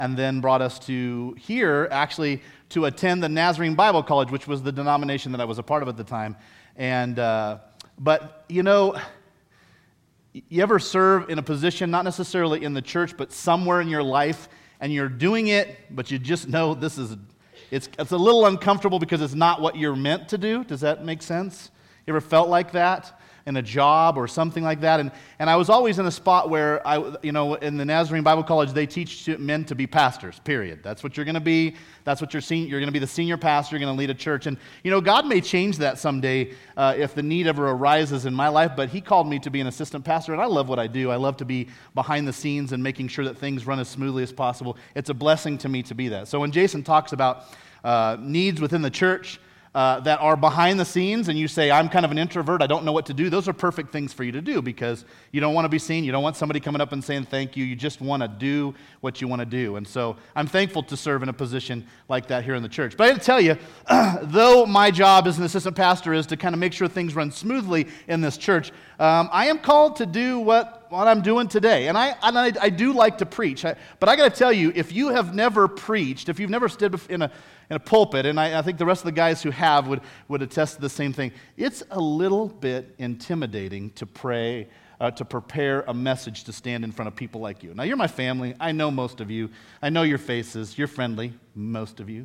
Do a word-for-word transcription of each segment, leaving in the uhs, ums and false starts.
and then brought us to here, actually, to attend the Nazarene Bible College, which was the denomination that I was a part of at the time. And uh, but, you know, you ever serve in a position, not necessarily in the church, but somewhere in your life, and you're doing it, but you just know this is, it's, it's a little uncomfortable because it's not what you're meant to do. Does that make sense? You ever felt like that in a job or something like that? And and I was always in a spot where, I, you know, in the Nazarene Bible College, they teach men to be pastors, period. That's what you're going to be. That's what you're seeing. You're going to be the senior pastor. You're going to lead a church. And, you know, God may change that someday uh, if the need ever arises in my life, but he called me to be an assistant pastor, and I love what I do. I love to be behind the scenes and making sure that things run as smoothly as possible. It's a blessing to me to be that. So when Jason talks about uh, needs within the church, Uh, that are behind the scenes, and you say, I'm kind of an introvert, I don't know what to do, those are perfect things for you to do because you don't want to be seen, you don't want somebody coming up and saying thank you, you just want to do what you want to do. And so I'm thankful to serve in a position like that here in the church. But I got to tell you, though my job as an assistant pastor is to kind of make sure things run smoothly in this church, um, I am called to do what, what I'm doing today. And I, and I, I do like to preach, I, but I got to tell you, if you have never preached, if you've never stood in a in a pulpit, and I, I think the rest of the guys who have would, would attest to the same thing. It's a little bit intimidating to pray, uh, to prepare a message to stand in front of people like you. Now, you're my family. I know most of you. I know your faces. You're friendly, most of you.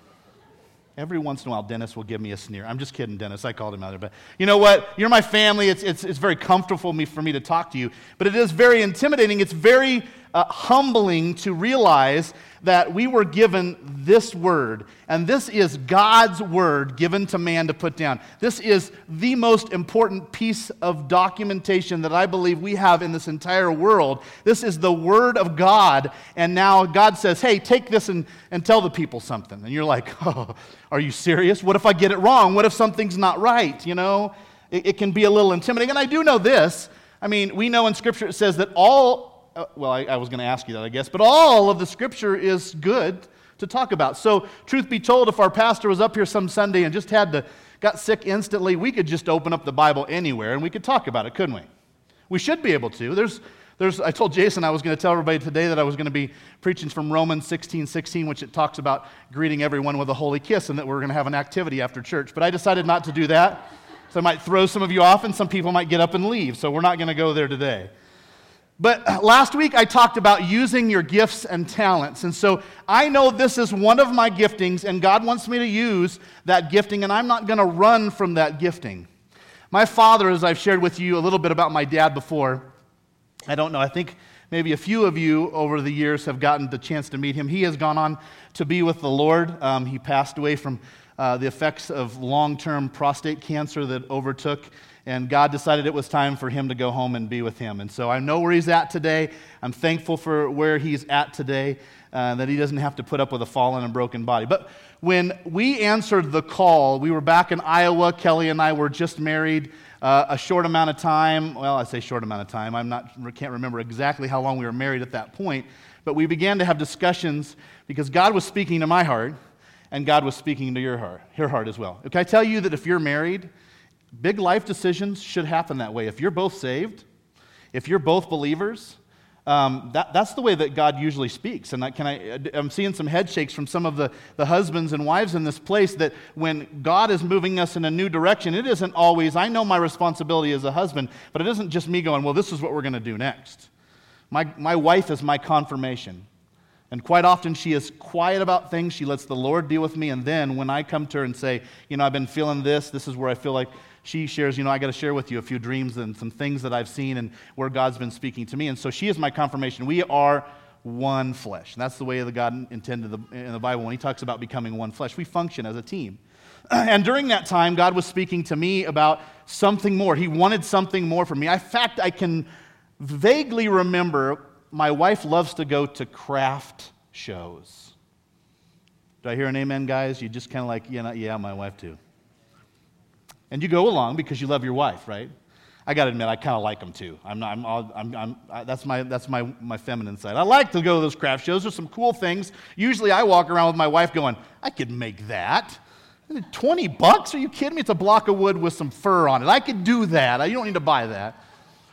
Every once in a while, Dennis will give me a sneer. I'm just kidding, Dennis. I called him out there. But you know what? You're my family. It's, it's, it's very comfortable for me, for me to talk to you. But it is very intimidating. It's very uh, humbling to realize that we were given this word, and this is God's word given to man to put down. This is the most important piece of documentation that I believe we have in this entire world. This is the word of God, and now God says, hey, take this and, and tell the people something. And you're like, oh, are you serious? What if I get it wrong? What if something's not right? You know, it, it can be a little intimidating. And I do know this. I mean, we know in Scripture it says that all Uh, well, I, I was going to ask you that, I guess, but all of the Scripture is good to talk about. So, truth be told, if our pastor was up here some Sunday and just had to, got sick instantly, we could just open up the Bible anywhere and we could talk about it, couldn't we? We should be able to. There's, there's. I told Jason I was going to tell everybody today that I was going to be preaching from Romans sixteen sixteen, which it talks about greeting everyone with a holy kiss, and that we're going to have an activity after church. But I decided not to do that, so I might throw some of you off, and some people might get up and leave. So we're not going to go there today. But last week I talked about using your gifts and talents. And so I know this is one of my giftings, and God wants me to use that gifting, and I'm not going to run from that gifting. My father, as I've shared with you a little bit about my dad before, I don't know, I think maybe a few of you over the years have gotten the chance to meet him. He has gone on to be with the Lord. Um, he passed away from uh, the effects of long-term prostate cancer that overtook, and God decided it was time for him to go home and be with him. And so I know where he's at today. I'm thankful for where he's at today, uh, that he doesn't have to put up with a fallen and broken body. But when we answered the call, we were back in Iowa. Kelly and I were just married uh, a short amount of time. Well, I say short amount of time. I'm not, can't remember exactly how long we were married at that point. But we began to have discussions because God was speaking to my heart, and God was speaking to your heart, your heart as well. Can I tell you that if you're married, big life decisions should happen that way. If you're both saved, if you're both believers, um, that, that's the way that God usually speaks. And I, can I, I'm seeing some head shakes from some of the, the husbands and wives in this place that when God is moving us in a new direction, it isn't always, I know my responsibility as a husband, but it isn't just me going, well, this is what we're going to do next. My, my wife is my confirmation. And quite often she is quiet about things. She lets the Lord deal with me. And then when I come to her and say, you know, I've been feeling this, this is where I feel like, she shares, you know, I got to share with you a few dreams and some things that I've seen and where God's been speaking to me. And so she is my confirmation. We are one flesh. And that's the way that God intended the, in the Bible when he talks about becoming one flesh. We function as a team. And during that time, God was speaking to me about something more. He wanted something more from me. In fact, I can vaguely remember my wife loves to go to craft shows. Do I hear an amen, guys? You just kind of like, you know, yeah, my wife too. And you go along because you love your wife, right? I got to admit, I kind of like them too. I'm not. I'm. All, I'm. I'm I, that's my. That's my. My feminine side. I like to go to those craft shows. There's some cool things. Usually, I walk around with my wife going, "I could make that. Twenty bucks? Are you kidding me? It's a block of wood with some fur on it. I could do that. You don't need to buy that."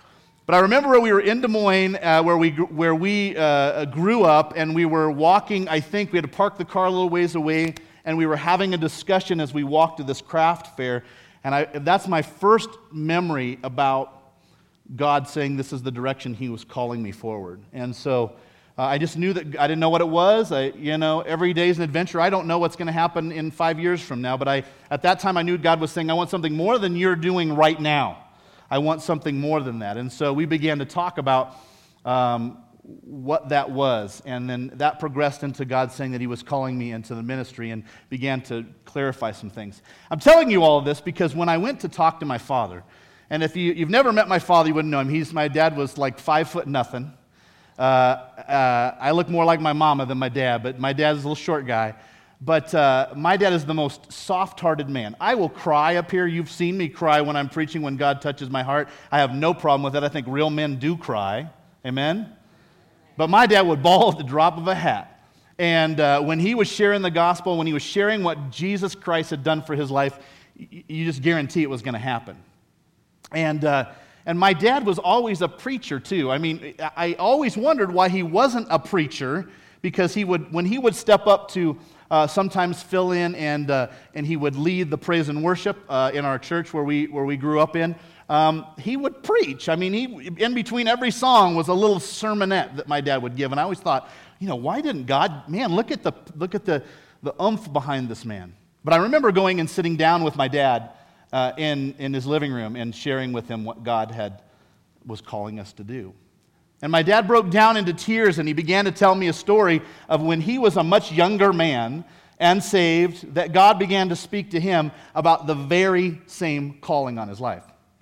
But I remember we were in Des Moines, uh, where we where we uh, grew up, and we were walking. I think we had to park the car a little ways away, and we were having a discussion as we walked to this craft fair. And I, that's my first memory about God saying this is the direction He was calling me forward. And so uh, I just knew that I didn't know what it was. I, you know, every day is an adventure. I don't know what's going to happen in five years from now, but I at that time I knew God was saying, I want something more than you're doing right now. I want something more than that. And so we began to talk about um, what that was. And then that progressed into God saying that He was calling me into the ministry and began to clarify some things. I'm telling you all of this because when I went to talk to my father, and if you, you've never met my father, you wouldn't know him. He's, my dad was like five foot nothing. Uh, uh, I look more like my mama than my dad, but my dad's a little short guy. But uh, my dad is the most soft-hearted man. I will cry up here. You've seen me cry when I'm preaching, when God touches my heart. I have no problem with that. I think real men do cry. Amen? But my dad would bawl at the drop of a hat. And uh, when he was sharing the gospel, when he was sharing what Jesus Christ had done for his life, y- you just guarantee it was going to happen. And uh, and my dad was always a preacher, too. I mean, I always wondered why he wasn't a preacher, because he would, when he would step up to Uh, sometimes fill in, and uh, and he would lead the praise and worship uh, in our church where we where we grew up in. Um, he would preach. I mean, he in between every song was a little sermonette that my dad would give, and I always thought, you know, why didn't God? Man, look at the look at the the oomph behind this man. But I remember going and sitting down with my dad uh, in in his living room and sharing with him what God had was calling us to do. And my dad broke down into tears, and he began to tell me a story of when he was a much younger man and saved, that God began to speak to him about the very same calling on his life.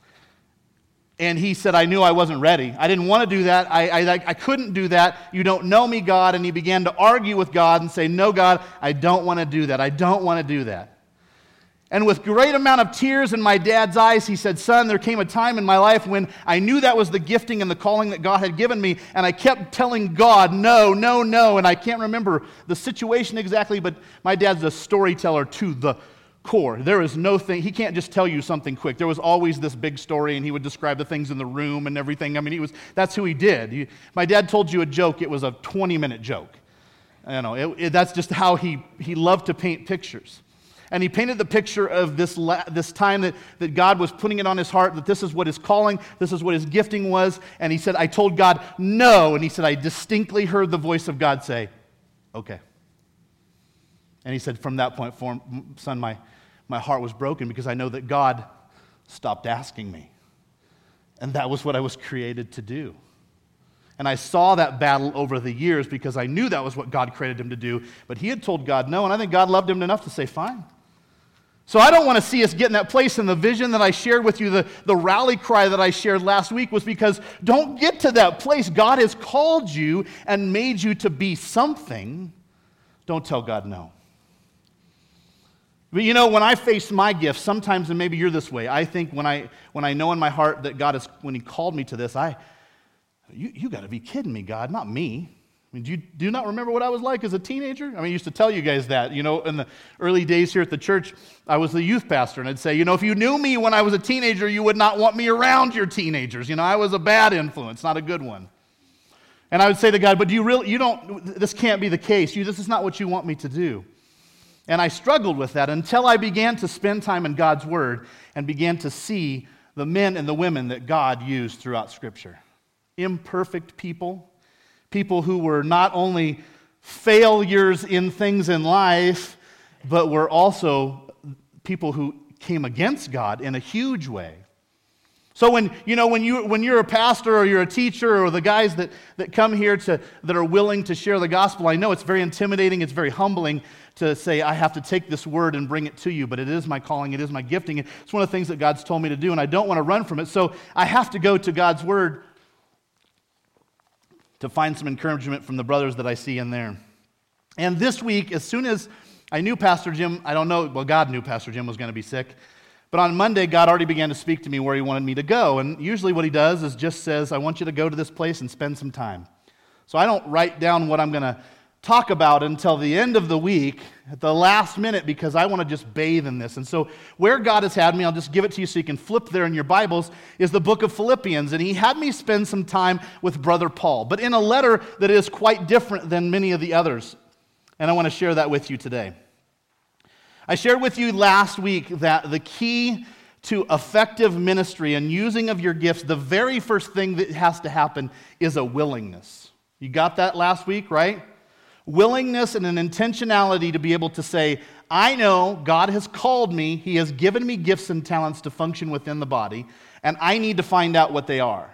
And he said, I knew I wasn't ready. I didn't want to do that. I, I, I couldn't do that. You don't know me, God. And he began to argue with God and say, no, God, I don't want to do that. I don't want to do that. And with great amount of tears in my dad's eyes, he said, son, there came a time in my life when I knew that was the gifting and the calling that God had given me, and I kept telling God, no, no, no, and I can't remember the situation exactly, but my dad's a storyteller to the core. There is no thing, he can't just tell you something quick. There was always this big story, and he would describe the things in the room and everything. I mean, he was, that's who he did. He, my dad told you a joke, it was a twenty-minute joke. You know, it, it, that's just how he, he loved to paint pictures. And he painted the picture of this, la- this time that, that God was putting it on his heart, that this is what his calling, this is what his gifting was. And he said, I told God, no. And he said, I distinctly heard the voice of God say, okay. And he said, from that point forward, son, my, my heart was broken because I know that God stopped asking me. And that was what I was created to do. And I saw that battle over the years because I knew that was what God created him to do. But he had told God no, and I think God loved him enough to say, fine. So I don't want to see us get in that place. And the vision that I shared with you, the, the rally cry that I shared last week was because don't get to that place. God has called you and made you to be something. Don't tell God no. But you know, when I face my gifts, sometimes, and maybe you're this way, I think when I when I know in my heart that God is, when he called me to this, I, you, you got to be kidding me, God, not me. I mean, do you do you not remember what I was like as a teenager? I mean, I used to tell you guys that. You know, in the early days here at the church, I was the youth pastor, and I'd say, you know, if you knew me when I was a teenager, you would not want me around your teenagers. You know, I was a bad influence, not a good one. And I would say to God, but do you really, you don't, this can't be the case. You, this is not what you want me to do. And I struggled with that until I began to spend time in God's Word and began to see the men and the women that God used throughout Scripture. Imperfect people. People who were not only failures in things in life, but were also people who came against God in a huge way. So when you know when you when you're a pastor or you're a teacher or the guys that, that come here to that are willing to share the gospel, I know it's very intimidating, it's very humbling to say I have to take this word and bring it to you, but it is my calling, it is my gifting. It's one of the things that God's told me to do, and I don't want to run from it. So I have to go to God's word to find some encouragement from the brothers that I see in there. And this week, as soon as I knew Pastor Jim, I don't know, well, God knew Pastor Jim was going to be sick, but on Monday, God already began to speak to me where he wanted me to go. And usually what he does is just says, I want you to go to this place and spend some time. So I don't write down what I'm going to talk about until the end of the week at the last minute because I want to just bathe in this. And so where God has had me, I'll just give it to you so you can flip there in your Bibles, is the book of Philippians. And he had me spend some time with Brother Paul, but in a letter that is quite different than many of the others. And I want to share that with you today. I shared with you last week that the key to effective ministry and using of your gifts, the very first thing that has to happen is a willingness. You got that last week, right? Willingness and an intentionality to be able to say, I know God has called me, He has given me gifts and talents to function within the body, and I need to find out what they are.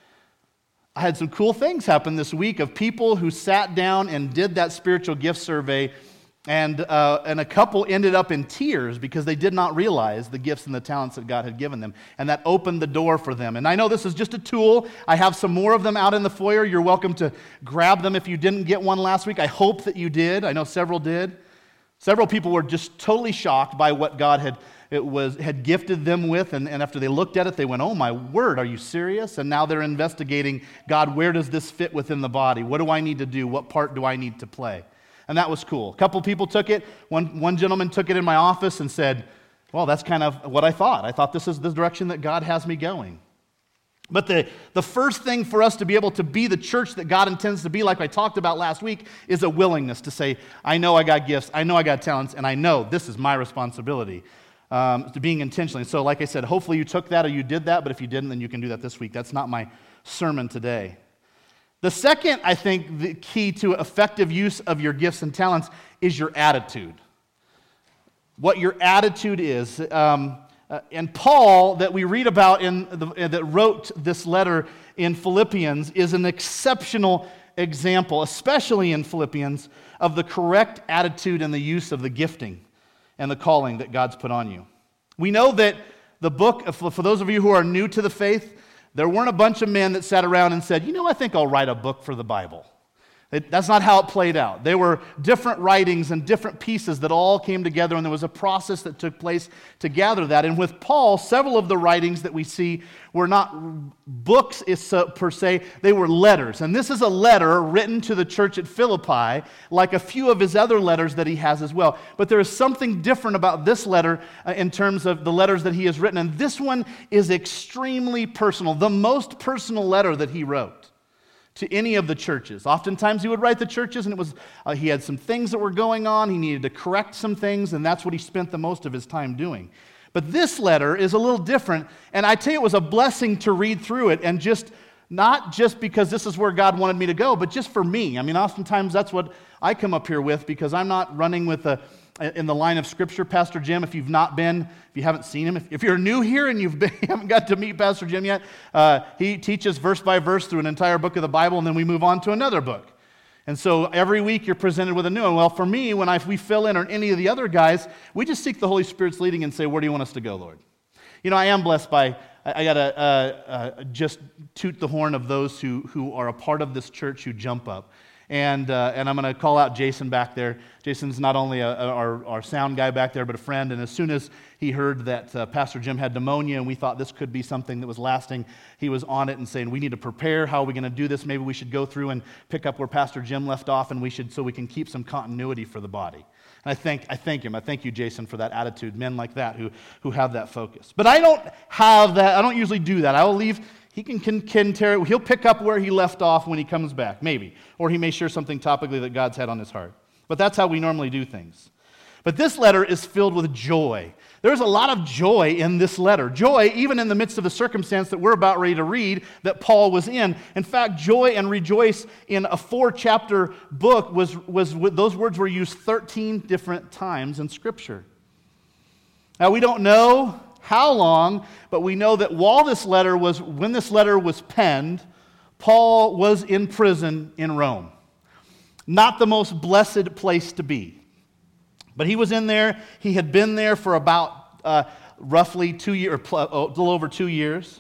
I had some cool things happen this week of people who sat down and did that spiritual gift survey, and uh, and a couple ended up in tears because they did not realize the gifts and the talents that God had given them, and that opened the door for them. And I know this is just a tool. I have some more of them out in the foyer. You're welcome to grab them if you didn't get one last week. I hope that you did. I know several did. Several people were just totally shocked by what God had it was had gifted them with, and, and after they looked at it, they went, oh my word, are you serious? And now they're investigating, God, where does this fit within the body? What do I need to do? What part do I need to play? And that was cool. A couple people took it. One, one gentleman took it in my office and said, well, that's kind of what I thought. I thought this is the direction that God has me going. But the, the first thing for us to be able to be the church that God intends to be, like I talked about last week, is a willingness to say, I know I got gifts, I know I got talents, and I know this is my responsibility, um, to being intentional. So like I said, hopefully you took that or you did that, but if you didn't, then you can do that this week. That's not my sermon today. The second, I think, the key to effective use of your gifts and talents is your attitude. What your attitude is. Um, uh, and Paul, that we read about in the, uh, that wrote this letter in Philippians, is an exceptional example, especially in Philippians, of the correct attitude and the use of the gifting and the calling that God's put on you. We know that the book, for those of you who are new to the faith, there weren't a bunch of men that sat around and said, you know, I think I'll write a book for the Bible. It, that's not how it played out. There were different writings and different pieces that all came together, and there was a process that took place to gather that. And with Paul, several of the writings that we see were not books per se, they were letters. And this is a letter written to the church at Philippi, like a few of his other letters that he has as well. But there is something different about this letter uh, in terms of the letters that he has written. And this one is extremely personal, the most personal letter that he wrote to any of the churches. Oftentimes he would write the churches, and it was uh, he had some things that were going on. He needed to correct some things, and that's what he spent the most of his time doing. But this letter is a little different, and I tell you, it was a blessing to read through it, and just not just because this is where God wanted me to go, but just for me. I mean, oftentimes that's what I come up here with, because I'm not running with a in the line of Scripture. Pastor Jim, if you've not been, if you haven't seen him, if, if you're new here and you've been, you haven't got to meet Pastor Jim yet, uh, he teaches verse by verse through an entire book of the Bible, and then we move on to another book. And so every week you're presented with a new one. Well, for me, when I, we fill in, or any of the other guys, we just seek the Holy Spirit's leading and say, where do you want us to go, Lord? You know, I am blessed by, I, I got to uh, uh, just toot the horn of those who, who are a part of this church who jump up. And uh, and I'm going to call out Jason back there. Jason's not only a, a, our, our sound guy back there, but a friend. And as soon as he heard that uh, Pastor Jim had pneumonia and we thought this could be something that was lasting, he was on it and saying, we need to prepare. How are we going to do this? Maybe we should go through and pick up where Pastor Jim left off, and we should, so we can keep some continuity for the body. And I thank, I thank him. I thank you, Jason, for that attitude, men like that who, who have that focus. But I don't have that. I don't usually do that. I will leave. He can, can, can tear it. He'll pick up where he left off when he comes back, maybe. Or he may share something topically that God's had on his heart. But that's how we normally do things. But this letter is filled with joy. There's a lot of joy in this letter. Joy, even in the midst of the circumstance that we're about ready to read, that Paul was in. In fact, joy and rejoice in a four-chapter book, was, was those words were used thirteen different times in Scripture. Now, we don't know how long, but we know that while this letter was, when this letter was penned, Paul was in prison in Rome. Not the most blessed place to be. But he was in there. He had been there for about uh, roughly two years, or a little over two years.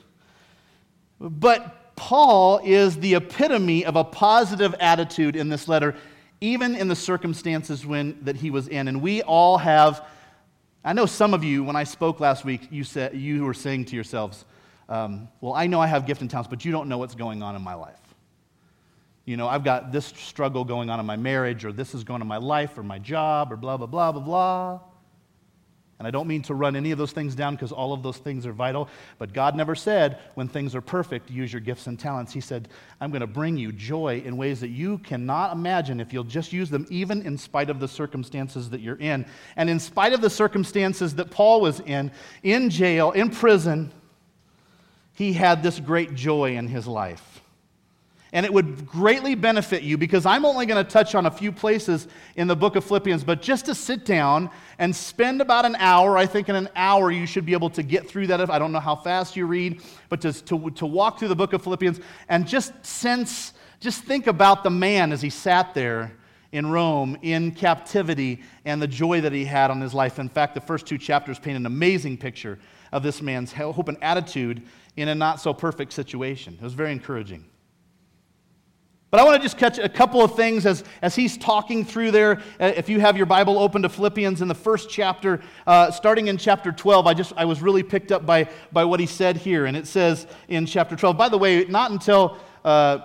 But Paul is the epitome of a positive attitude in this letter, even in the circumstances when that he was in. And we all have. I know some of you, when I spoke last week, you said you were saying to yourselves, um, well, I know I have gift and talents, but you don't know what's going on in my life. You know, I've got this struggle going on in my marriage, or this is going on in my life, or my job, or blah, blah, blah, blah, blah. And I don't mean to run any of those things down because all of those things are vital, but God never said, when things are perfect, use your gifts and talents. He said, I'm going to bring you joy in ways that you cannot imagine if you'll just use them, even in spite of the circumstances that you're in. And in spite of the circumstances that Paul was in, in jail, in prison, he had this great joy in his life. And it would greatly benefit you, because I'm only going to touch on a few places in the book of Philippians, but just to sit down and spend about an hour, I think in an hour you should be able to get through that. I don't know how fast you read, but to, to, to walk through the book of Philippians and just sense, just think about the man as he sat there in Rome, in captivity, and the joy that he had on his life. In fact, the first two chapters paint an amazing picture of this man's hope and attitude in a not-so-perfect situation. It was very encouraging. But I want to just catch a couple of things as, as he's talking through there. Uh, if you have your Bible open to Philippians in the first chapter, uh, starting in chapter twelve, I just I was really picked up by, by what he said here. And it says in chapter twelve, by the way, not until uh,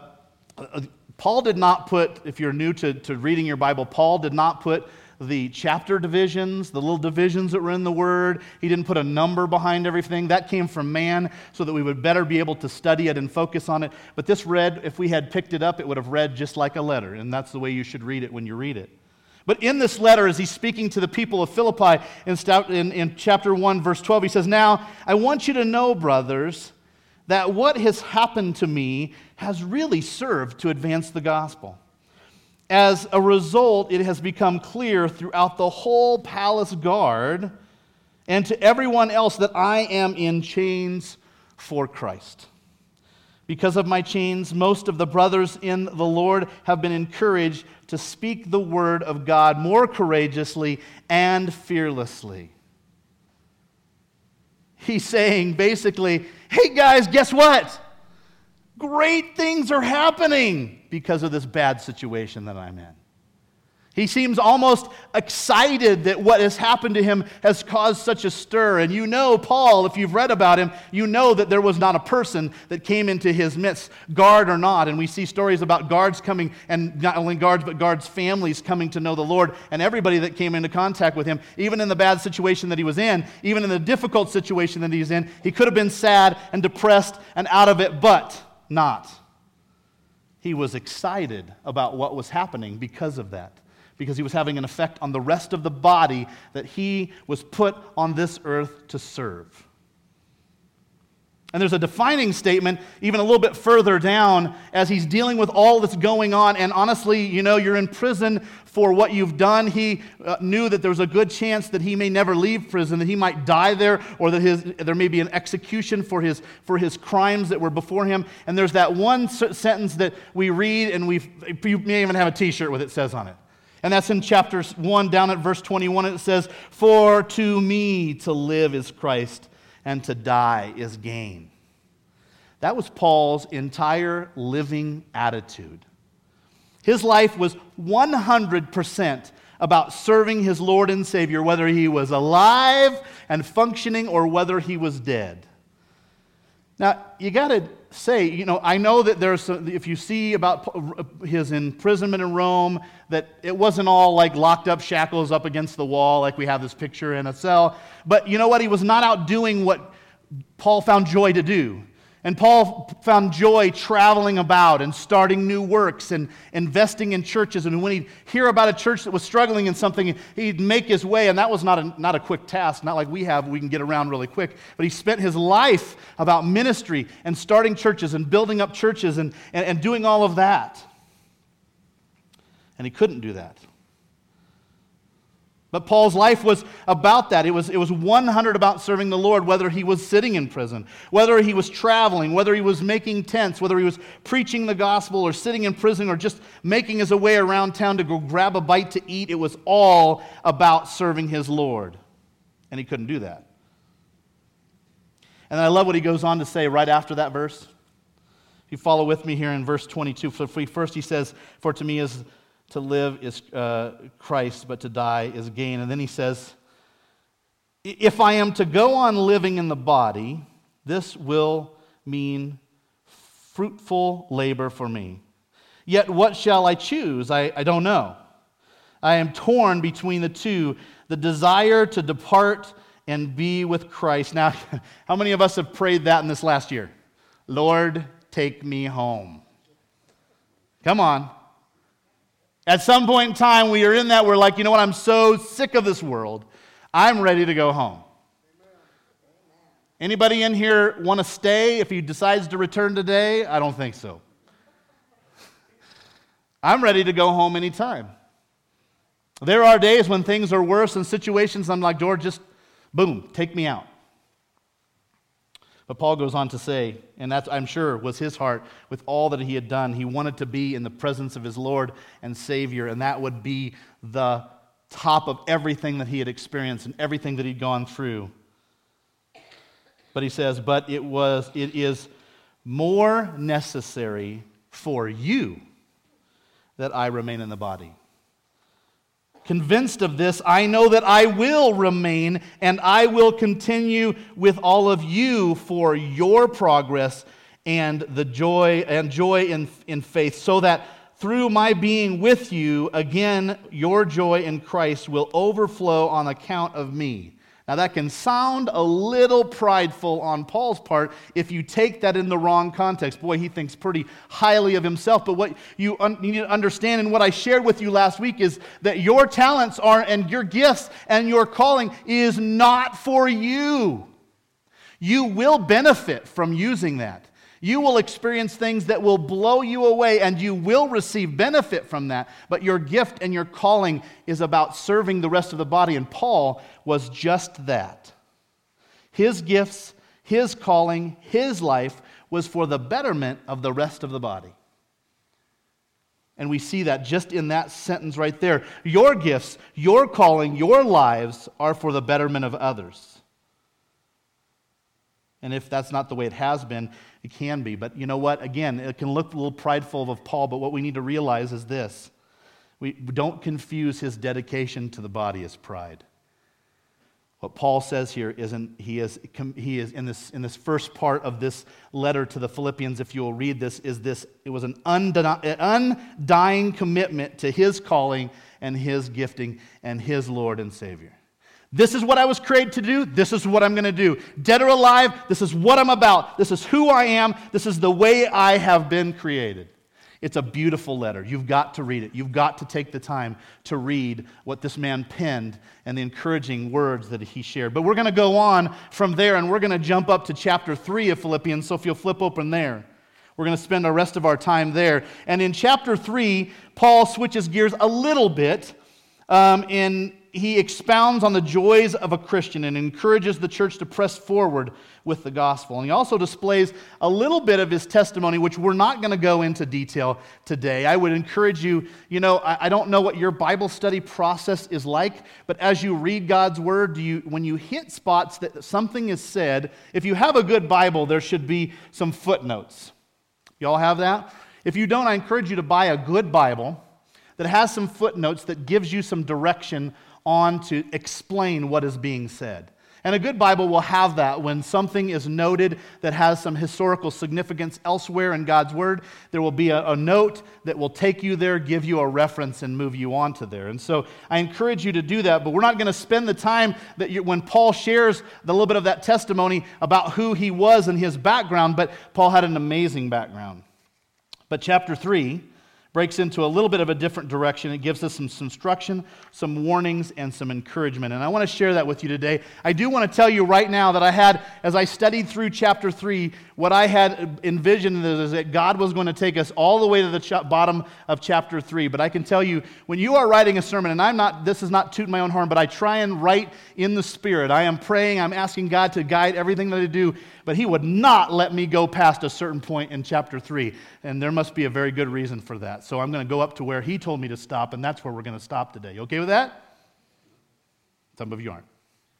Paul did not put, if you're new to, to reading your Bible, Paul did not put the chapter divisions, the little divisions that were in the Word. He didn't put a number behind everything. That came from man so that we would better be able to study it and focus on it. But this read, if we had picked it up, it would have read just like a letter, and that's the way you should read it when you read it. But in this letter, as he's speaking to the people of Philippi, in, in, in chapter one, verse twelve, he says, "Now, I want you to know, brothers, that what has happened to me has really served to advance the gospel. As a result, it has become clear throughout the whole palace guard and to everyone else that I am in chains for Christ. Because of my chains, most of the brothers in the Lord have been encouraged to speak the word of God more courageously and fearlessly." He's saying basically, hey guys, guess what? Great things are happening because of this bad situation that I'm in. He seems almost excited that what has happened to him has caused such a stir. And you know, Paul, if you've read about him, you know that there was not a person that came into his midst, guard or not. And we see stories about guards coming, and not only guards, but guards' families coming to know the Lord. And everybody that came into contact with him, even in the bad situation that he was in, even in the difficult situation that he's in, he could have been sad and depressed and out of it, but not. He was excited about what was happening because of that, because he was having an effect on the rest of the body that he was put on this earth to serve. And there's a defining statement even a little bit further down as he's dealing with all that's going on. And honestly, you know, you're in prison for what you've done. He uh, knew that there was a good chance that he may never leave prison, that he might die there, or that his, there may be an execution for his, for his crimes that were before him. And there's that one sentence that we read, and we you may even have a t-shirt with it says on it. And that's in chapter one, down at verse twenty-one. It says, "For to me to live is Christ, and to die is gain." That was Paul's entire living attitude. His life was one hundred percent about serving his Lord and Savior, whether he was alive and functioning or whether he was dead. Now, you got to say, you know, I know that there's, some, if you see about his imprisonment in Rome, that it wasn't all like locked up shackles up against the wall like we have this picture in a cell. But you know what? He was not out doing what Paul found joy to do. And Paul found joy traveling about and starting new works and investing in churches. And when he'd hear about a church that was struggling in something, he'd make his way. And that was not a, not a quick task, not like we have, we can get around really quick. But he spent his life about ministry and starting churches and building up churches and, and, and doing all of that. And he couldn't do that. But Paul's life was about that. It was, it was one hundred about serving the Lord, whether he was sitting in prison, whether he was traveling, whether he was making tents, whether he was preaching the gospel or sitting in prison or just making his way around town to go grab a bite to eat. It was all about serving his Lord. And he couldn't do that. And I love what he goes on to say right after that verse. If you follow with me here in verse twenty-two, so first he says, "For to me is to live is uh, Christ, but to die is gain." And then he says, "If I am to go on living in the body, this will mean fruitful labor for me. Yet what shall I choose? I, I don't know. I am torn between the two, the desire to depart and be with Christ. Now, how many of us have prayed that in this last year? Lord, take me home. Come on. At some point in time, we are in that, we're like, you know what, I'm so sick of this world. I'm ready to go home. Anybody in here want to stay if he decides to return today? I don't think so. I'm ready to go home anytime. There are days when things are worse and situations I'm like, Lord, just boom, take me out. But Paul goes on to say, and that I'm sure was his heart with all that he had done, he wanted to be in the presence of his Lord and Savior, and that would be the top of everything that he had experienced and everything that he'd gone through. But he says, but it was, it is more necessary for you that I remain in the body. Convinced of this, I know that I will remain and I will continue with all of you for your progress and the joy and joy in, in faith, so that through my being with you, again, your joy in Christ will overflow on account of me. Now that can sound a little prideful on Paul's part if you take that in the wrong context. Boy, he thinks pretty highly of himself. But what you un- need to understand, and what I shared with you last week, is that your talents are, and your gifts and your calling is not for you. You will benefit from using that. You will experience things that will blow you away, and you will receive benefit from that. But your gift and your calling is about serving the rest of the body, and Paul was just that. His gifts, his calling, his life was for the betterment of the rest of the body. And we see that just in that sentence right there. Your gifts, your calling, your lives are for the betterment of others. And if that's not the way it has been, it can be. But you know what? Again, it can look a little prideful of Paul, but what we need to realize is this. We don't confuse his dedication to the body as pride. What Paul says here isn't, he is, he is in this, in this first part of this letter to the Philippians, if you will read this, is this, it was an undying commitment to his calling and his gifting and his Lord and Savior. This is what I was created to do. This is what I'm going to do. Dead or alive, this is what I'm about. This is who I am. This is the way I have been created. It's a beautiful letter. You've got to read it. You've got to take the time to read what this man penned and the encouraging words that he shared. But we're going to go on from there, and we're going to jump up to chapter three of Philippians. So if you'll flip open there, we're going to spend the rest of our time there. And in chapter three, Paul switches gears a little bit um, in he expounds on the joys of a Christian and encourages the church to press forward with the gospel. And he also displays a little bit of his testimony, which we're not going to go into detail today. I would encourage you, you know, I, I don't know what your Bible study process is like, but as you read God's Word, do you, when you hit spots that something is said, if you have a good Bible, there should be some footnotes. Y'all have that? If you don't, I encourage you to buy a good Bible that has some footnotes that gives you some direction on to explain what is being said. And a good Bible will have that. When something is noted that has some historical significance elsewhere in God's Word, there will be a, a note that will take you there, give you a reference, and move you on to there. And so I encourage you to do that, but we're not going to spend the time that you, when Paul shares the little bit of that testimony about who he was and his background, but Paul had an amazing background. But chapter three breaks into a little bit of a different direction. It gives us some, some instruction, some warnings, and some encouragement. And I want to share that with you today. I do want to tell you right now that I had, as I studied through chapter three, what I had envisioned is that God was going to take us all the way to the ch- bottom of chapter three. But I can tell you, when you are writing a sermon, and I'm not, this is not tooting my own horn, but I try and write in the Spirit. I am praying, I'm asking God to guide everything that I do, but He would not let me go past a certain point in chapter three. And there must be a very good reason for that. So I'm going to go up to where He told me to stop, and that's where we're going to stop today. You okay with that? Some of you aren't.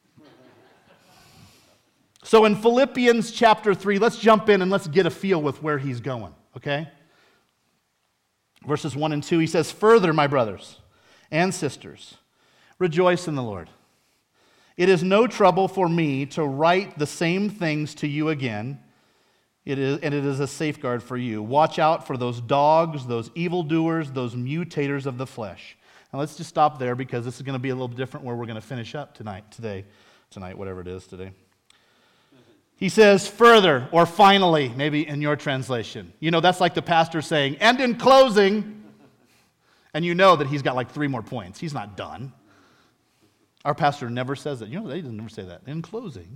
So in Philippians chapter three, let's jump in and let's get a feel with where he's going, okay? Verses one and two, he says, "Further, my brothers and sisters, rejoice in the Lord. It is no trouble for me to write the same things to you again, It is, and it is a safeguard for you. Watch out for those dogs, those evildoers, those mutators of the flesh. Now let's just stop there because this is going to be a little different where we're going to finish up tonight, today, tonight, whatever it is today. He says further or finally, maybe in your translation. You know, that's like the pastor saying, and in closing, and you know that he's got like three more points. He's not done. Our pastor never says that. You know, he doesn't never say that. In closing.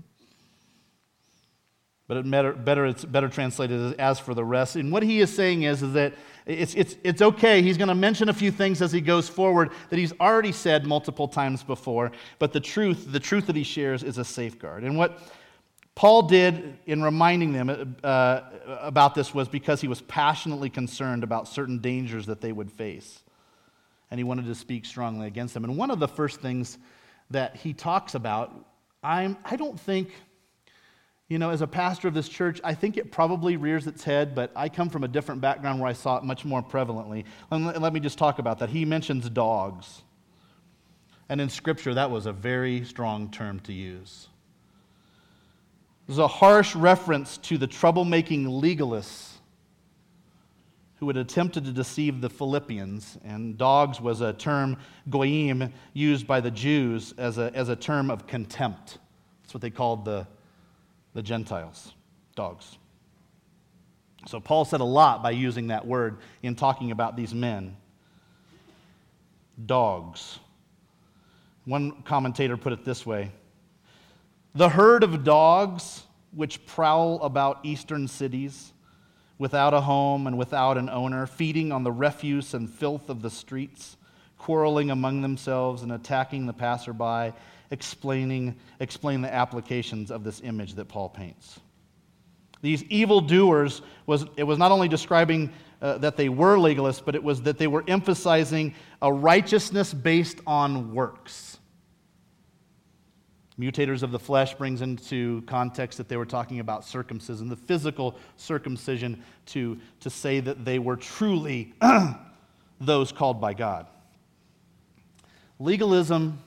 But it better, better, it's better translated as, as for the rest. And what he is saying is, is that it's, it's, it's okay. He's going to mention a few things as he goes forward that he's already said multiple times before. But the truth, the truth that he shares is a safeguard. And what Paul did in reminding them uh, about this was because he was passionately concerned about certain dangers that they would face. And he wanted to speak strongly against them. And one of the first things that he talks about, I'm, I don't think... You know, as a pastor of this church, I think it probably rears its head, but I come from a different background where I saw it much more prevalently. And let me just talk about that. He mentions dogs. And in Scripture, that was a very strong term to use. There's a harsh reference to the troublemaking legalists who had attempted to deceive the Philippians. And dogs was a term, goyim, used by the Jews as a, as a term of contempt. That's what they called the The Gentiles, dogs. So Paul said a lot by using that word in talking about these men. Dogs. One commentator put it this way: the herd of dogs which prowl about eastern cities without a home and without an owner, feeding on the refuse and filth of the streets, quarreling among themselves and attacking the passerby, explaining explain the applications of this image that Paul paints. These evildoers, was it was not only describing uh, that they were legalists, but it was that they were emphasizing a righteousness based on works. Mutators of the flesh brings into context that they were talking about circumcision, the physical circumcision, to, to say that they were truly those called by God. Legalism,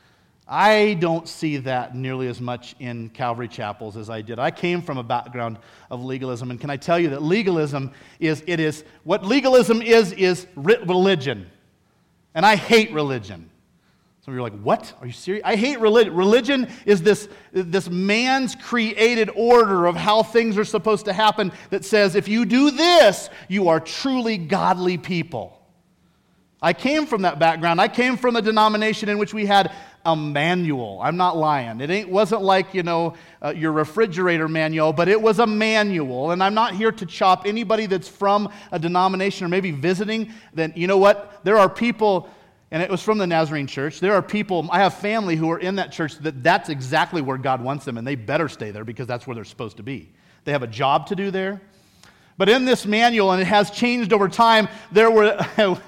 I don't see that nearly as much in Calvary chapels as I did. I came from a background of legalism, and can I tell you that legalism is, it is, what legalism is, is religion. And I hate religion. Some of you are like, what? Are you serious? I hate religion. Religion is this, this man's created order of how things are supposed to happen that says, if you do this, you are truly godly people. I came from that background. I came from a denomination in which we had a manual. I'm not lying. It ain't, wasn't like, you know, uh, your refrigerator manual, but it was a manual. And I'm not here to chop anybody that's from a denomination or maybe visiting. Then, you know what? There are people, and it was from the Nazarene church. There are people, I have family who are in that church that that's exactly where God wants them, and they better stay there because that's where they're supposed to be. They have a job to do there. But in this manual, and it has changed over time, there were...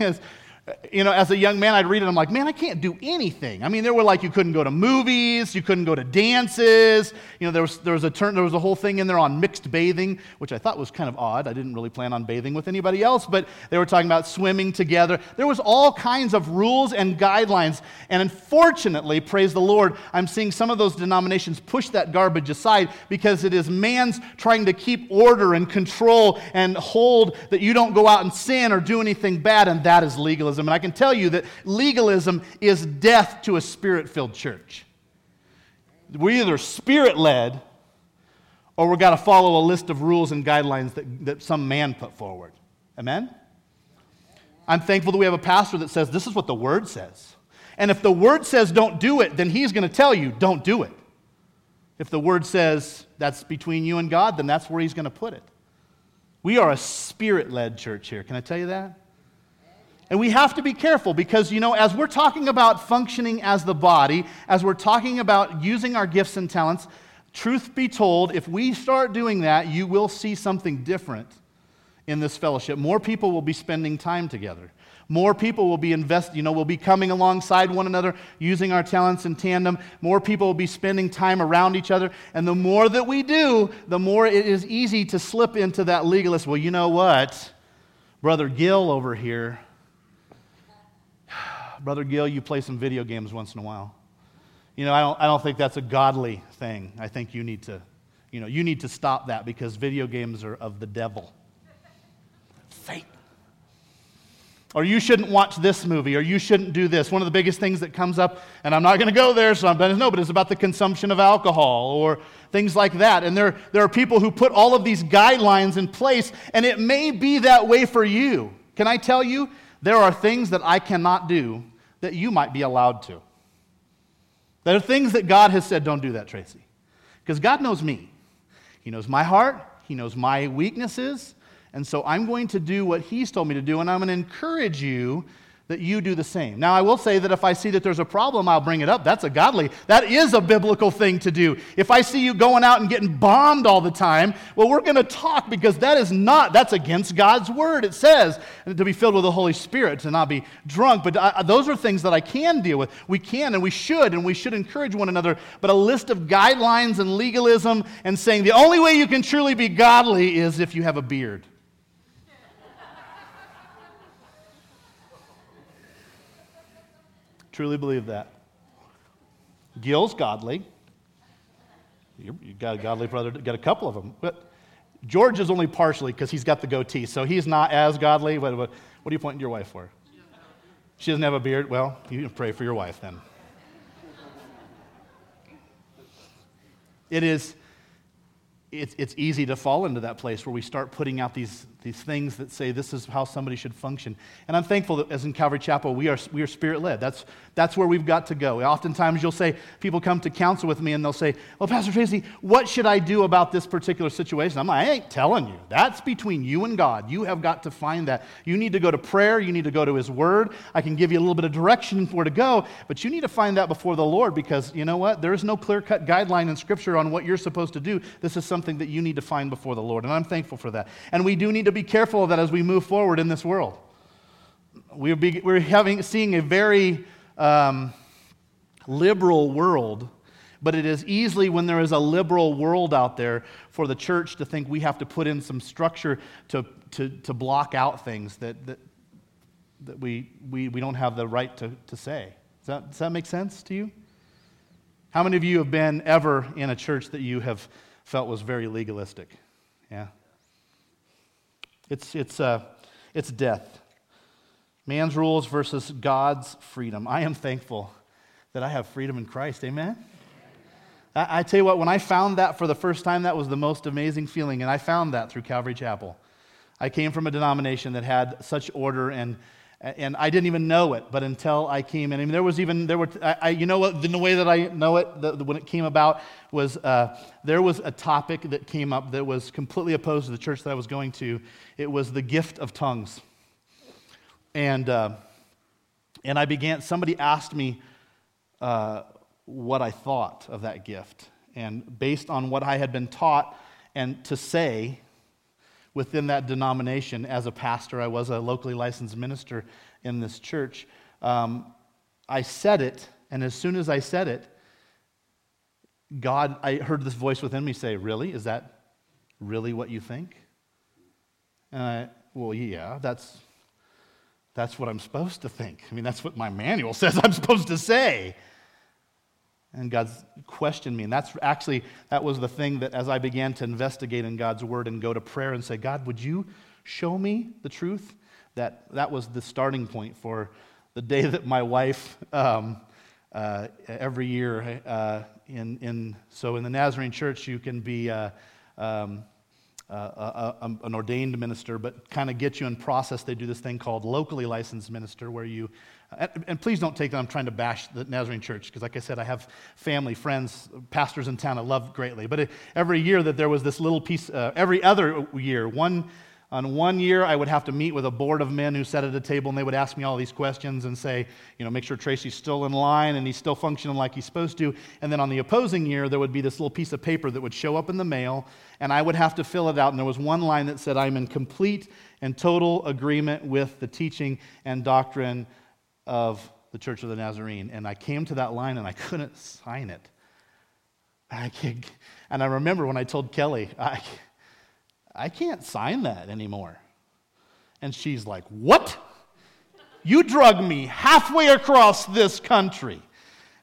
You know, as a young man, I'd read it, I'm like, man, I can't do anything. I mean, there were like, you couldn't go to movies, you couldn't go to dances. You know, there was there was a turn, there was a whole thing in there on mixed bathing, which I thought was kind of odd. I didn't really plan on bathing with anybody else, but they were talking about swimming together. There was all kinds of rules and guidelines. And unfortunately, praise the Lord, I'm seeing some of those denominations push that garbage aside because it is man's trying to keep order and control and hold that you don't go out and sin or do anything bad, and that is legalism. And I can tell you that legalism is death to a spirit-filled church. We're either spirit-led or we've got to follow a list of rules and guidelines that, that some man put forward. Amen? I'm thankful that we have a pastor that says this is what the Word says. And if the Word says don't do it, then he's going to tell you don't do it. If the Word says that's between you and God, then that's where he's going to put it. We are a spirit-led church here. Can I tell you that? And we have to be careful because, you know, as we're talking about functioning as the body, as we're talking about using our gifts and talents, truth be told, if we start doing that, you will see something different in this fellowship. More people will be spending time together. More people will be invest, you know, will be coming alongside one another, using our talents in tandem. More people will be spending time around each other. And the more that we do, the more it is easy to slip into that legalist, well, you know what? Brother Gill over here, Brother Gill, you play some video games once in a while. You know, I don't, I don't think that's a godly thing. I think you need to, You know, you need to stop that because video games are of the devil. Satan. Or you shouldn't watch this movie, or you shouldn't do this. One of the biggest things that comes up, and I'm not going to go there, so I'm going to know, but it's about the consumption of alcohol or things like that. And there, there are people who put all of these guidelines in place, and it may be that way for you. Can I tell you, there are things that I cannot do that you might be allowed to. There are things that God has said, don't do that, Tracy. Because God knows me. He knows my heart. He knows my weaknesses. And so I'm going to do what He's told me to do, and I'm going to encourage you that you do the same. Now, I will say that if I see that there's a problem, I'll bring it up. That's a godly, that is a biblical thing to do. If I see you going out and getting bombed all the time, well, we're going to talk because that is not, that's against God's word. It says to be filled with the Holy Spirit, to not be drunk. But I, those are things that I can deal with. We can and we should, and we should encourage one another. But a list of guidelines and legalism and saying the only way you can truly be godly is if you have a beard. Truly believe that. Gil's godly. You got a godly brother, got a couple of them. But George is only partially because he's got the goatee, so he's not as godly. What, what, what are you pointing to your wife for? She doesn't have a beard? Well, you can pray for your wife then. It is, it's, it's easy to fall into that place where we start putting out these, these things that say this is how somebody should function. And I'm thankful that as in Calvary Chapel, we are, we are Spirit-led. That's, that's where we've got to go. Oftentimes you'll say, people come to counsel with me and they'll say, well, Pastor Tracy, what should I do about this particular situation? I'm like, I ain't telling you. That's between you and God. You have got to find that. You need to go to prayer. You need to go to His Word. I can give you a little bit of direction where to go, but you need to find that before the Lord because, you know what? There is no clear-cut guideline in Scripture on what you're supposed to do. This is something that you need to find before the Lord, and I'm thankful for that. And we do need to be careful of that as we move forward in this world. We're, be, we're having, seeing a very um, liberal world, but it is easily when there is a liberal world out there for the church to think we have to put in some structure to, to, to block out things that, that, that we, we, we don't have the right to, to say. Does that, does that make sense to you? How many of you have been ever in a church that you have felt was very legalistic? Yeah. It's it's uh it's death. Man's rules versus God's freedom. I am thankful that I have freedom in Christ. Amen. I, I tell you what, when I found that for the first time, that was the most amazing feeling, and I found that through Calvary Chapel. I came from a denomination that had such order, and and I didn't even know it, but until I came in, I mean, there was even, there were, I, I you know what, the way that I know it, the, the, when it came about, was uh, there was a topic that came up that was completely opposed to the church that I was going to. It was the gift of tongues. And, uh, and I began, somebody asked me uh, what I thought of that gift. And based on what I had been taught and to say, within that denomination, as a pastor, I was a locally licensed minister in this church. Um, I said it, and as soon as I said it, God, I heard this voice within me say, really? Is that really what you think? And I, well, yeah, that's, that's what I'm supposed to think. I mean, that's what my manual says I'm supposed to say. And God's questioned me. And that's actually, that was the thing that as I began to investigate in God's Word and go to prayer and say, God, would you show me the truth? That that was the starting point for the day that my wife, um, uh, every year, uh, in, in so in the Nazarene church, you can be uh, um, uh, a, a, an ordained minister, but kind of get you in process. They do this thing called locally licensed minister where you, And, and please don't take that I'm trying to bash the Nazarene church, because like I said, I have family, friends, pastors in town I love greatly. But it, every year that there was this little piece, uh, every other year, one on one year I would have to meet with a board of men who sat at a table, and they would ask me all these questions and say, you know, make sure Tracy's still in line and he's still functioning like he's supposed to. And then on the opposing year, there would be this little piece of paper that would show up in the mail, and I would have to fill it out. And there was one line that said, I'm in complete and total agreement with the teaching and doctrine of the Church of the Nazarene. And I came to that line and I couldn't sign it. I can't, and I remember when I told Kelly, I, I can't sign that anymore. And she's like, what? You drug me halfway across this country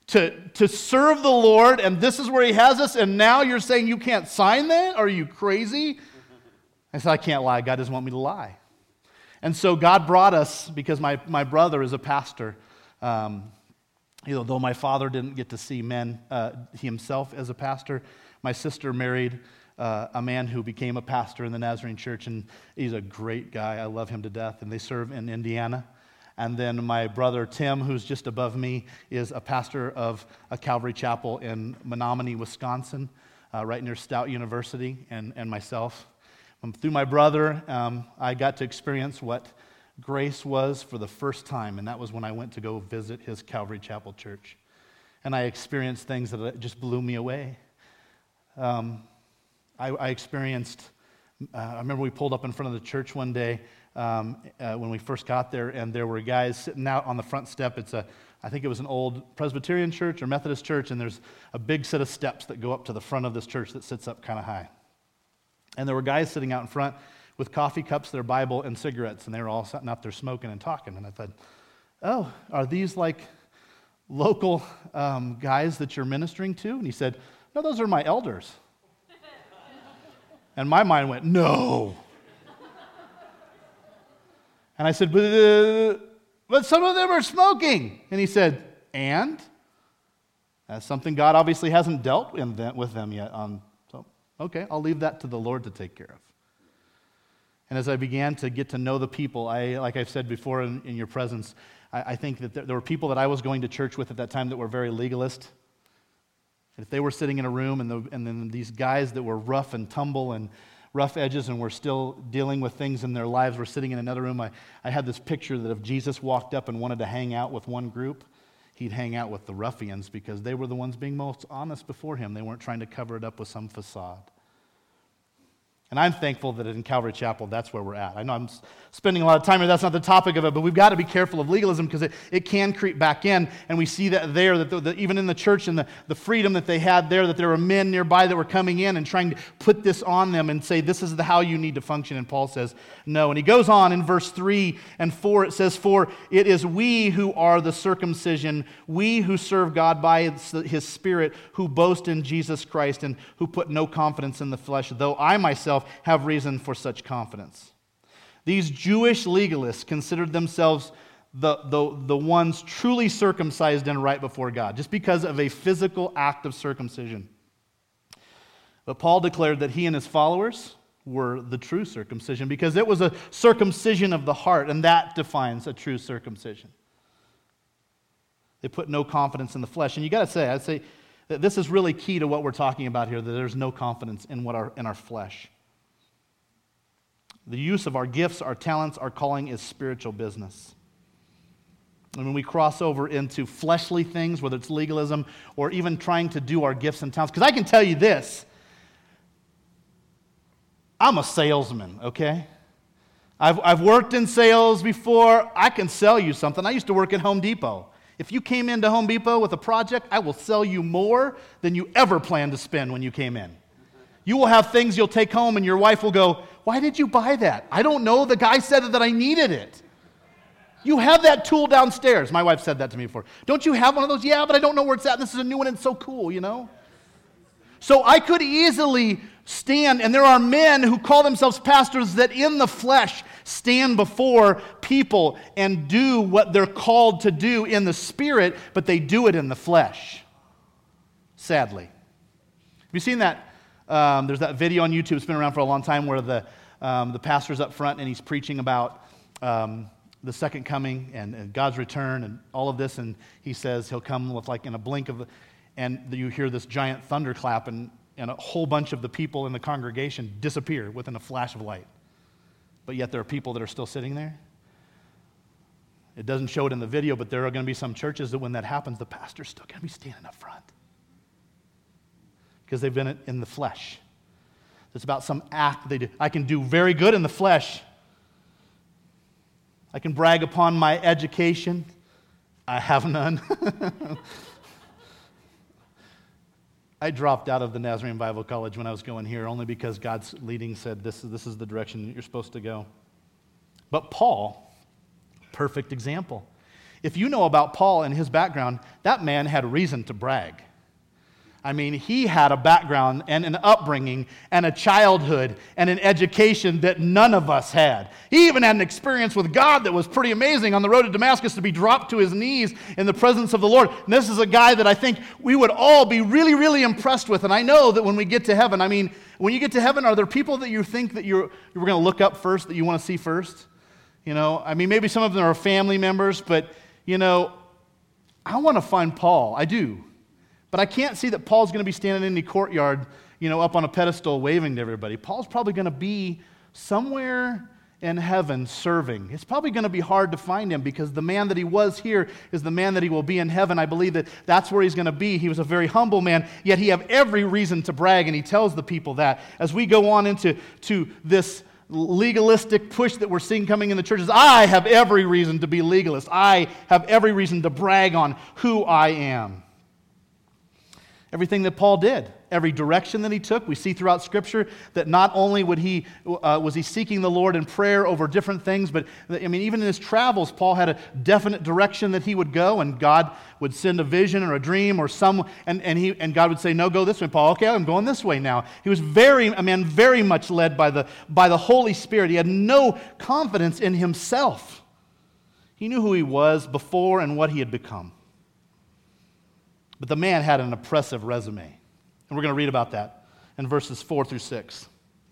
to, to serve the Lord, and this is where he has us, and now you're saying you can't sign that? Are you crazy? I said, I can't lie. God doesn't want me to lie. And so God brought us, because my, my brother is a pastor. Um, you know, though my father didn't get to see men uh, himself as a pastor, my sister married uh, a man who became a pastor in the Nazarene church, and he's a great guy. I love him to death, and they serve in Indiana. And then my brother Tim, who's just above me, is a pastor of a Calvary Chapel in Menominee, Wisconsin, uh, right near Stout University, and, and myself. Um, through my brother, um, I got to experience what grace was for the first time, and that was when I went to go visit his Calvary Chapel church. And I experienced things that just blew me away. Um, I, I experienced, uh, I remember we pulled up in front of the church one day um, uh, when we first got there, and there were guys sitting out on the front step. It's a, I think it was an old Presbyterian church or Methodist church, and there's a big set of steps that go up to the front of this church that sits up kind of high. And there were guys sitting out in front with coffee cups, their Bible, and cigarettes, and they were all sitting out there smoking and talking. And I thought, oh, are these like local um, guys that you're ministering to? And he said, no, those are my elders. And my mind went, no. And I said, but, uh, but some of them are smoking. And he said, and? That's something God obviously hasn't dealt in them, with them yet. On, so, okay, I'll leave that to the Lord to take care of. And as I began to get to know the people, I, like I've said before in, in your presence, I, I think that there, there were people that I was going to church with at that time that were very legalist. And if they were sitting in a room and, the, and then these guys that were rough and tumble and rough edges and were still dealing with things in their lives were sitting in another room, I, I had this picture that if Jesus walked up and wanted to hang out with one group, he'd hang out with the ruffians because they were the ones being most honest before him. They weren't trying to cover it up with some facade. And I'm thankful that in Calvary Chapel, that's where we're at. I know I'm spending a lot of time here. That's not the topic of it, but we've got to be careful of legalism because it, it can creep back in. And we see that there, that the, the, even in the church and the, the freedom that they had there, that there were men nearby that were coming in and trying to put this on them and say, this is the, how you need to function. And Paul says, no. And he goes on in verse three and four, it says, for it is we who are the circumcision, we who serve God by his Spirit, who boast in Jesus Christ and who put no confidence in the flesh, though I myself have reason for such confidence. These Jewish legalists considered themselves the, the, the ones truly circumcised and right before God, just because of a physical act of circumcision. But Paul declared that he and his followers were the true circumcision because it was a circumcision of the heart, and that defines a true circumcision. They put no confidence in the flesh. And you got to say, I'd say that this is really key to what we're talking about here, that there's no confidence in what our in our flesh. The use of our gifts, our talents, our calling is spiritual business. And when we cross over into fleshly things, whether it's legalism or even trying to do our gifts and talents, because I can tell you this, I'm a salesman, okay? I've, I've worked in sales before. I can sell you something. I used to work at Home Depot. If you came into Home Depot with a project, I will sell you more than you ever planned to spend when you came in. You will have things you'll take home and your wife will go, why did you buy that? I don't know. The guy said that I needed it. You have that tool downstairs. My wife said that to me before. Don't you have one of those? Yeah, but I don't know where it's at. This is a new one and it's so cool, you know? So I could easily stand, and there are men who call themselves pastors that in the flesh stand before people and do what they're called to do in the spirit, but they do it in the flesh. Sadly. Have you seen that? Um, there's that video on YouTube, it's been around for a long time, where the um, the pastor's up front and he's preaching about um, the second coming and, and God's return and all of this, and he says he'll come with like in a blink of, and you hear this giant thunderclap, and, and a whole bunch of the people in the congregation disappear within a flash of light. But yet there are people that are still sitting there. It doesn't show it in the video, but there are going to be some churches that when that happens, the pastor's still going to be standing up front. Because they've been in the flesh. It's about some act they do. I can do very good in the flesh. I can brag upon my education. I have none. I dropped out of the Nazarene Bible College when I was going here only because God's leading said this is, this is the direction you're supposed to go. But Paul, perfect example. If you know about Paul and his background, that man had reason to brag. I mean, he had a background and an upbringing and a childhood and an education that none of us had. He even had an experience with God that was pretty amazing on the road to Damascus, to be dropped to his knees in the presence of the Lord. And this is a guy that I think we would all be really, really impressed with. And I know that when we get to heaven, I mean, when you get to heaven, are there people that you think that you're, you're going to look up first, that you want to see first? You know, I mean, maybe some of them are family members, but, you know, I want to find Paul. I do. But I can't see that Paul's going to be standing in the courtyard, you know, up on a pedestal waving to everybody. Paul's probably going to be somewhere in heaven serving. It's probably going to be hard to find him, because the man that he was here is the man that he will be in heaven. I believe that that's where he's going to be. He was a very humble man, yet he had every reason to brag, and he tells the people that. As we go on into to this legalistic push that we're seeing coming in the churches, I have every reason to be legalist. I have every reason to brag on who I am. Everything that Paul did, every direction that he took, we see throughout Scripture that not only would he uh, was he seeking the Lord in prayer over different things, but I mean, even in his travels, Paul had a definite direction that he would go, and God would send a vision or a dream or some, and, and he and God would say, "No, go this way, Paul." "Okay, I'm going this way now." He was very, a man very much led by the by the Holy Spirit. He had no confidence in himself. He knew who he was before and what he had become. But the man had an impressive resume. And we're going to read about that in verses four through six.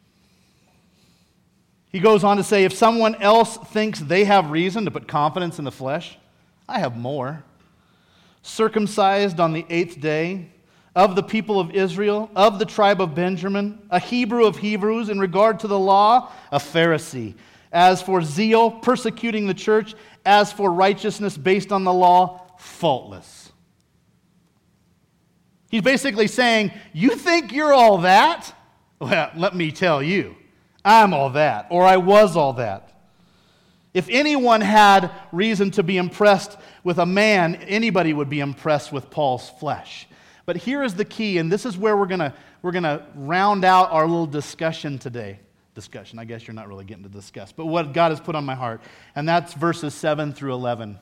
He goes on to say, "If someone else thinks they have reason to put confidence in the flesh, I have more. Circumcised on the eighth day, of the people of Israel, of the tribe of Benjamin, a Hebrew of Hebrews, in regard to the law, a Pharisee. As for zeal, persecuting the church, as for righteousness based on the law, faultless." He's basically saying, you think you're all that? Well, let me tell you, I'm all that, or I was all that. If anyone had reason to be impressed with a man, anybody would be impressed with Paul's flesh. But here is the key, and this is where we're gonna we're gonna round out our little discussion today. Discussion, I guess you're not really getting to discuss, but what God has put on my heart, and that's verses seven through eleven.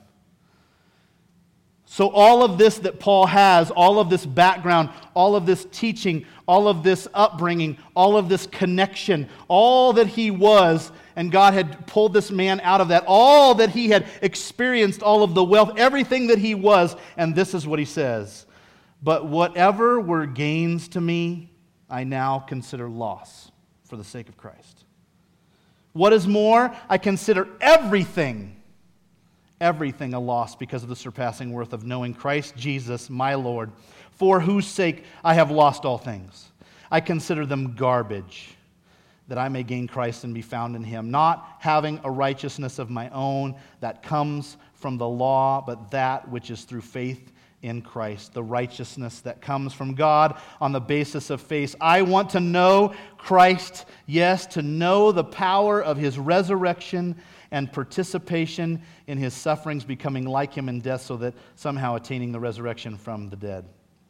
So all of this that Paul has, all of this background, all of this teaching, all of this upbringing, all of this connection, all that he was, and God had pulled this man out of that, all that he had experienced, all of the wealth, everything that he was, and this is what he says: "But whatever were gains to me, I now consider loss for the sake of Christ. What is more, I consider everything Everything a loss because of the surpassing worth of knowing Christ Jesus, my Lord, for whose sake I have lost all things. I consider them garbage, that I may gain Christ and be found in him, not having a righteousness of my own that comes from the law, but that which is through faith in Christ, the righteousness that comes from God on the basis of faith. I want to know Christ, yes, to know the power of his resurrection and participation in his sufferings, becoming like him in death, so that somehow attaining the resurrection from the dead."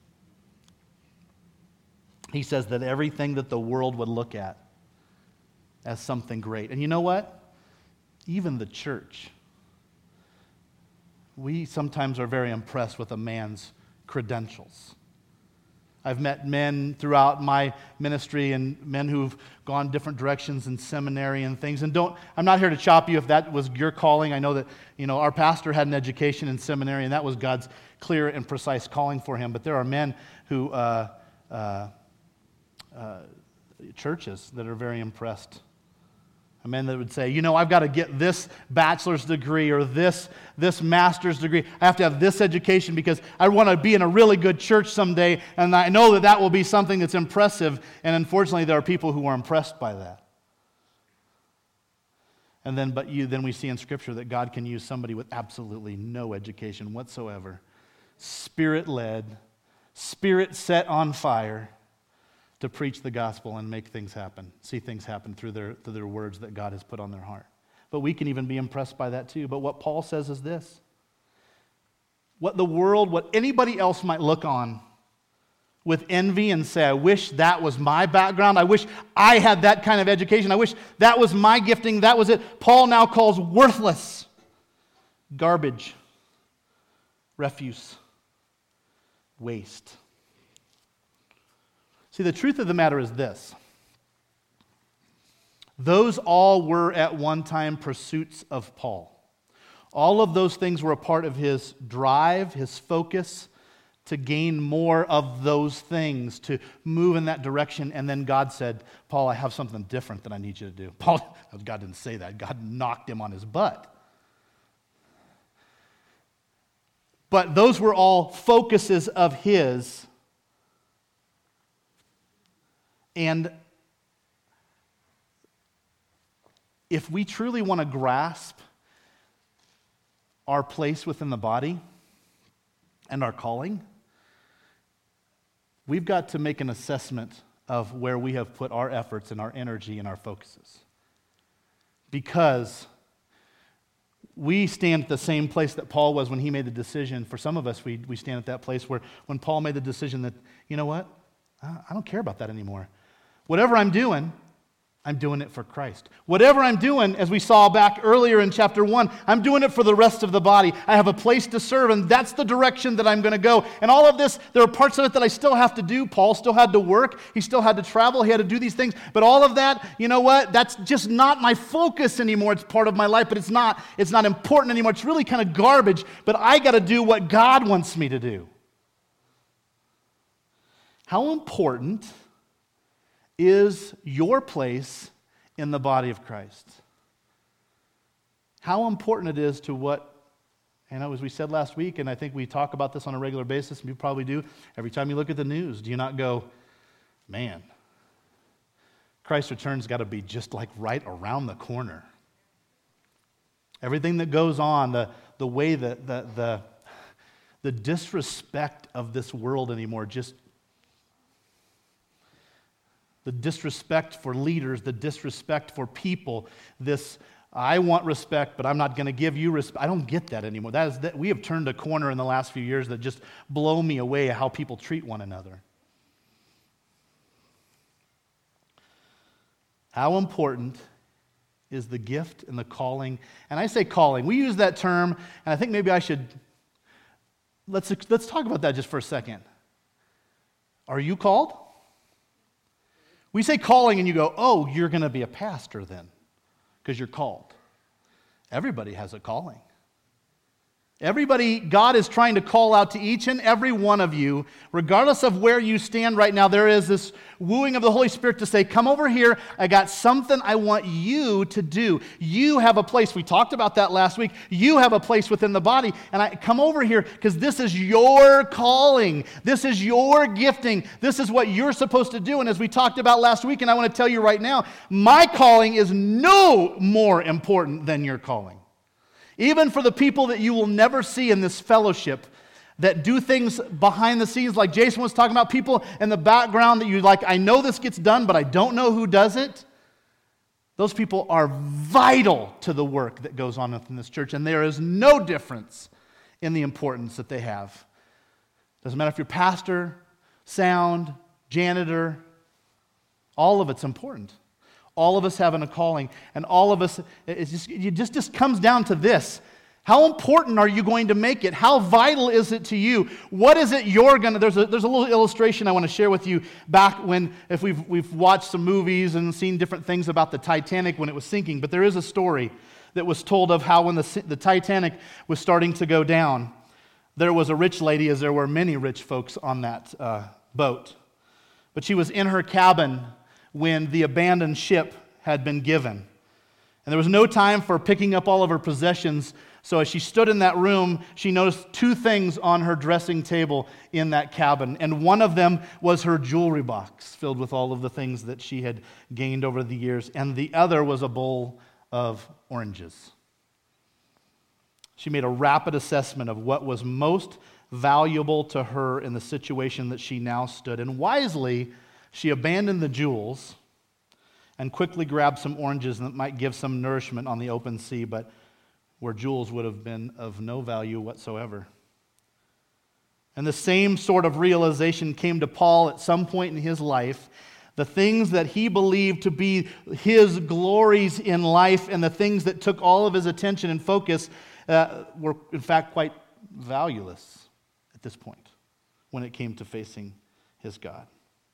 He says that everything that the world would look at as something great. And you know what? Even the church. We sometimes are very impressed with a man's credentials. I've met men throughout my ministry, and men who've gone different directions in seminary and things. And don't, I'm not here to chop you if that was your calling. I know that, you know, our pastor had an education in seminary, and that was God's clear and precise calling for him. But there are men who, uh, uh, uh, churches that are very impressed. Men that would say, you know, I've got to get this bachelor's degree or this, this master's degree. I have to have this education because I want to be in a really good church someday, and I know that that will be something that's impressive. And unfortunately, there are people who are impressed by that. And then, but you, then we see in Scripture that God can use somebody with absolutely no education whatsoever, Spirit-led, Spirit set on fire, to preach the gospel and make things happen, see things happen through their, through their words that God has put on their heart. But we can even be impressed by that too. But what Paul says is this: what the world, what anybody else might look on with envy and say, I wish that was my background, I wish I had that kind of education, I wish that was my gifting, that was it, Paul now calls worthless, garbage, refuse, waste. See, the truth of the matter is this. Those all were at one time pursuits of Paul. All of those things were a part of his drive, his focus to gain more of those things, to move in that direction. And then God said, Paul, I have something different that I need you to do. Paul, God didn't say that. God knocked him on his butt. But those were all focuses of his. And if we truly want to grasp our place within the body and our calling, we've got to make an assessment of where we have put our efforts and our energy and our focuses. Because we stand at the same place that Paul was when he made the decision. For some of us, we, we stand at that place where when Paul made the decision that, you know what, I don't care about that anymore. Whatever I'm doing, I'm doing it for Christ. Whatever I'm doing, as we saw back earlier in chapter one, I'm doing it for the rest of the body. I have a place to serve, and that's the direction that I'm going to go. And all of this, there are parts of it that I still have to do. Paul still had to work. He still had to travel. He had to do these things. But all of that, you know what? That's just not my focus anymore. It's part of my life, but it's not, it's not important anymore. It's really kind of garbage, but I got to do what God wants me to do. How important is your place in the body of Christ? How important it is to what, you know, as we said last week, and I think we talk about this on a regular basis, and you probably do, every time you look at the news, do you not go, man, Christ's return's got to be just like right around the corner. Everything that goes on, the, the way that the, the, the disrespect of this world anymore, just the disrespect for leaders, the disrespect for people, this, I want respect, but I'm not going to give you respect. I don't get that anymore. That is that we have turned a corner in the last few years that just blow me away how people treat one another. How important is the gift and the calling? And I say calling. We use that term, and I think maybe I should, let's, let's talk about that just for a second. Are you called? We say calling and you go, oh, you're going to be a pastor then, because you're called. Everybody has a calling. Everybody, God is trying to call out to each and every one of you, regardless of where you stand right now. There is this wooing of the Holy Spirit to say, come over here. I got something I want you to do. You have a place. We talked about that last week. You have a place within the body. And I come over here because this is your calling. This is your gifting. This is what you're supposed to do. And as we talked about last week, and I want to tell you right now, my calling is no more important than your calling. Even for the people that you will never see in this fellowship that do things behind the scenes, like Jason was talking about, people in the background that you like, I know this gets done, but I don't know who does it. Those people are vital to the work that goes on within this church, and there is no difference in the importance that they have. Doesn't matter if you're pastor, sound, janitor, all of it's important. All of us having a calling, and all of us, it's just, it just, just comes down to this. How important are you going to make it? How vital is it to you? What is it you're going to, there's a, there's a little illustration I want to share with you back when, if we've, we've watched some movies and seen different things about the Titanic when it was sinking, but there is a story that was told of how when the, the Titanic was starting to go down, there was a rich lady, as there were many rich folks on that uh, boat, but she was in her cabin when the abandoned ship had been given. And there was no time for picking up all of her possessions, so as she stood in that room, she noticed two things on her dressing table in that cabin. And one of them was her jewelry box filled with all of the things that she had gained over the years, and the other was a bowl of oranges. She made a rapid assessment of what was most valuable to her in the situation that she now stood in. Wisely, she abandoned the jewels and quickly grabbed some oranges that might give some nourishment on the open sea, but where jewels would have been of no value whatsoever. And the same sort of realization came to Paul at some point in his life. The things that he believed to be his glories in life and the things that took all of his attention and focus uh, were in fact quite valueless at this point when it came to facing his God.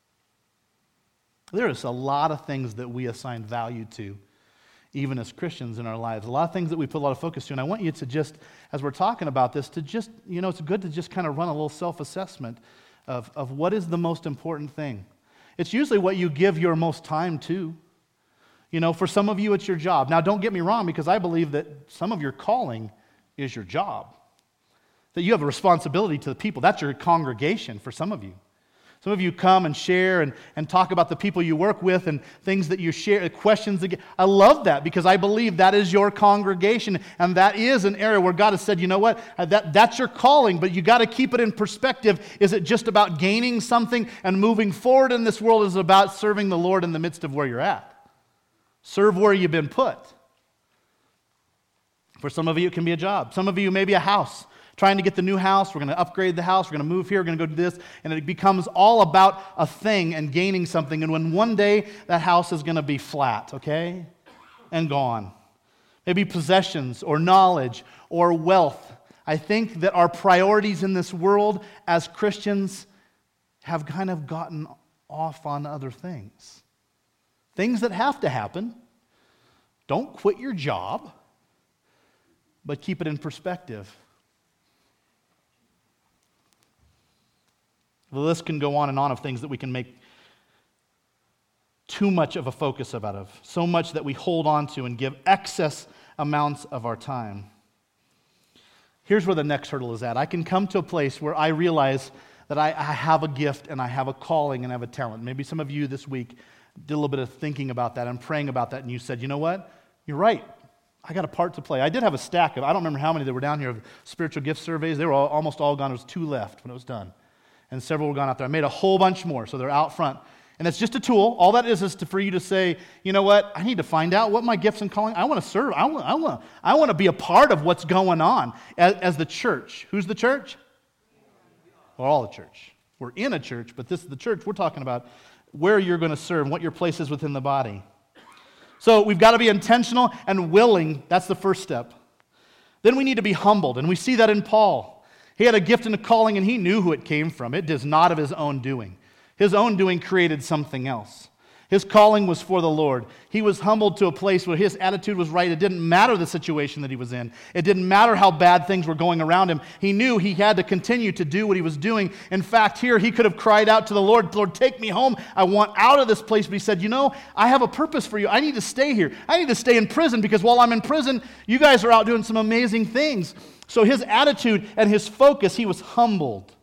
There is a lot of things that we assign value to, even as Christians in our lives. A lot of things that we put a lot of focus to. And I want you to just, as we're talking about this, to just, you know, it's good to just kind of run a little self-assessment of, of what is the most important thing. It's usually what you give your most time to. You know, for some of you, it's your job. Now, don't get me wrong, because I believe that some of your calling is your job. That you have a responsibility to the people. That's your congregation for some of you. Some of you come and share and, and talk about the people you work with and things that you share, questions that get. I love that because I believe that is your congregation, and that is an area where God has said, you know what, that, that's your calling, but you got to keep it in perspective. Is it just about gaining something and moving forward in this world? Is it about serving the Lord in the midst of where you're at? Serve where you've been put. For some of you, it can be a job. Some of you, maybe a house. Trying to get the new house, we're going to upgrade the house, we're going to move here, we're going to go do this, and it becomes all about a thing and gaining something, and when one day that house is going to be flat, okay, and gone. Maybe possessions or knowledge or wealth. I think that our priorities in this world as Christians have kind of gotten off on other things. Things that have to happen. Don't quit your job, but keep it in perspective. The list can go on and on of things that we can make too much of a focus about of, so much that we hold on to and give excess amounts of our time. Here's where the next hurdle is at. I can come to a place where I realize that I, I have a gift and I have a calling and I have a talent. Maybe some of you this week did a little bit of thinking about that and praying about that, and you said, you know what? You're right. I got a part to play. I did have a stack of, I don't remember how many that were down here, of spiritual gift surveys. They were all, almost all gone. There was two left when it was done. And several were gone out there. I made a whole bunch more, so they're out front. And it's just a tool. All that is is to, for you to say, you know what, I need to find out what my gifts and calling. I want to serve. I want, I want, I want to be a part of what's going on as, as the church. Who's the church? We're all the church. We're in a church, but this is the church. We're talking about where you're going to serve and what your place is within the body. So we've got to be intentional and willing. That's the first step. Then we need to be humbled, and we see that in Paul. He had a gift and a calling, and he knew who it came from. It is not of his own doing. His own doing created something else. His calling was for the Lord. He was humbled to a place where his attitude was right. It didn't matter the situation that he was in. It didn't matter how bad things were going around him. He knew he had to continue to do what he was doing. In fact, here he could have cried out to the Lord, Lord, take me home. I want out of this place. But he said, you know, I have a purpose for you. I need to stay here. I need to stay in prison because while I'm in prison, you guys are out doing some amazing things. So his attitude and his focus, he was humbled.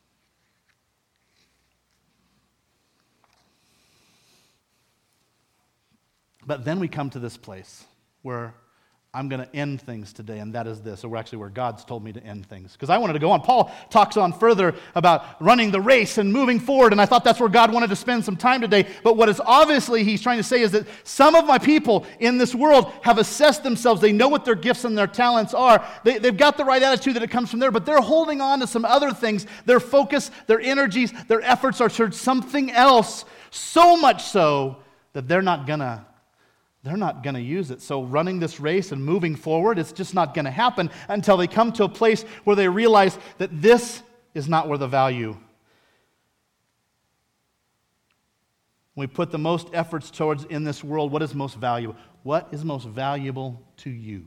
But then we come to this place where I'm going to end things today, and that is this, or actually where God's told me to end things. Because I wanted to go on. Paul talks on further about running the race and moving forward, and I thought that's where God wanted to spend some time today. But what is obviously he's trying to say is that some of my people in this world have assessed themselves. They know what their gifts and their talents are. They, they've got the right attitude that it comes from there, but they're holding on to some other things. Their focus, their energies, their efforts are towards something else, so much so that they're not going to They're not going to use it. So running this race and moving forward, it's just not going to happen until they come to a place where they realize that this is not where the value. When we put the most efforts towards in this world, what is most valuable? What is most valuable to you?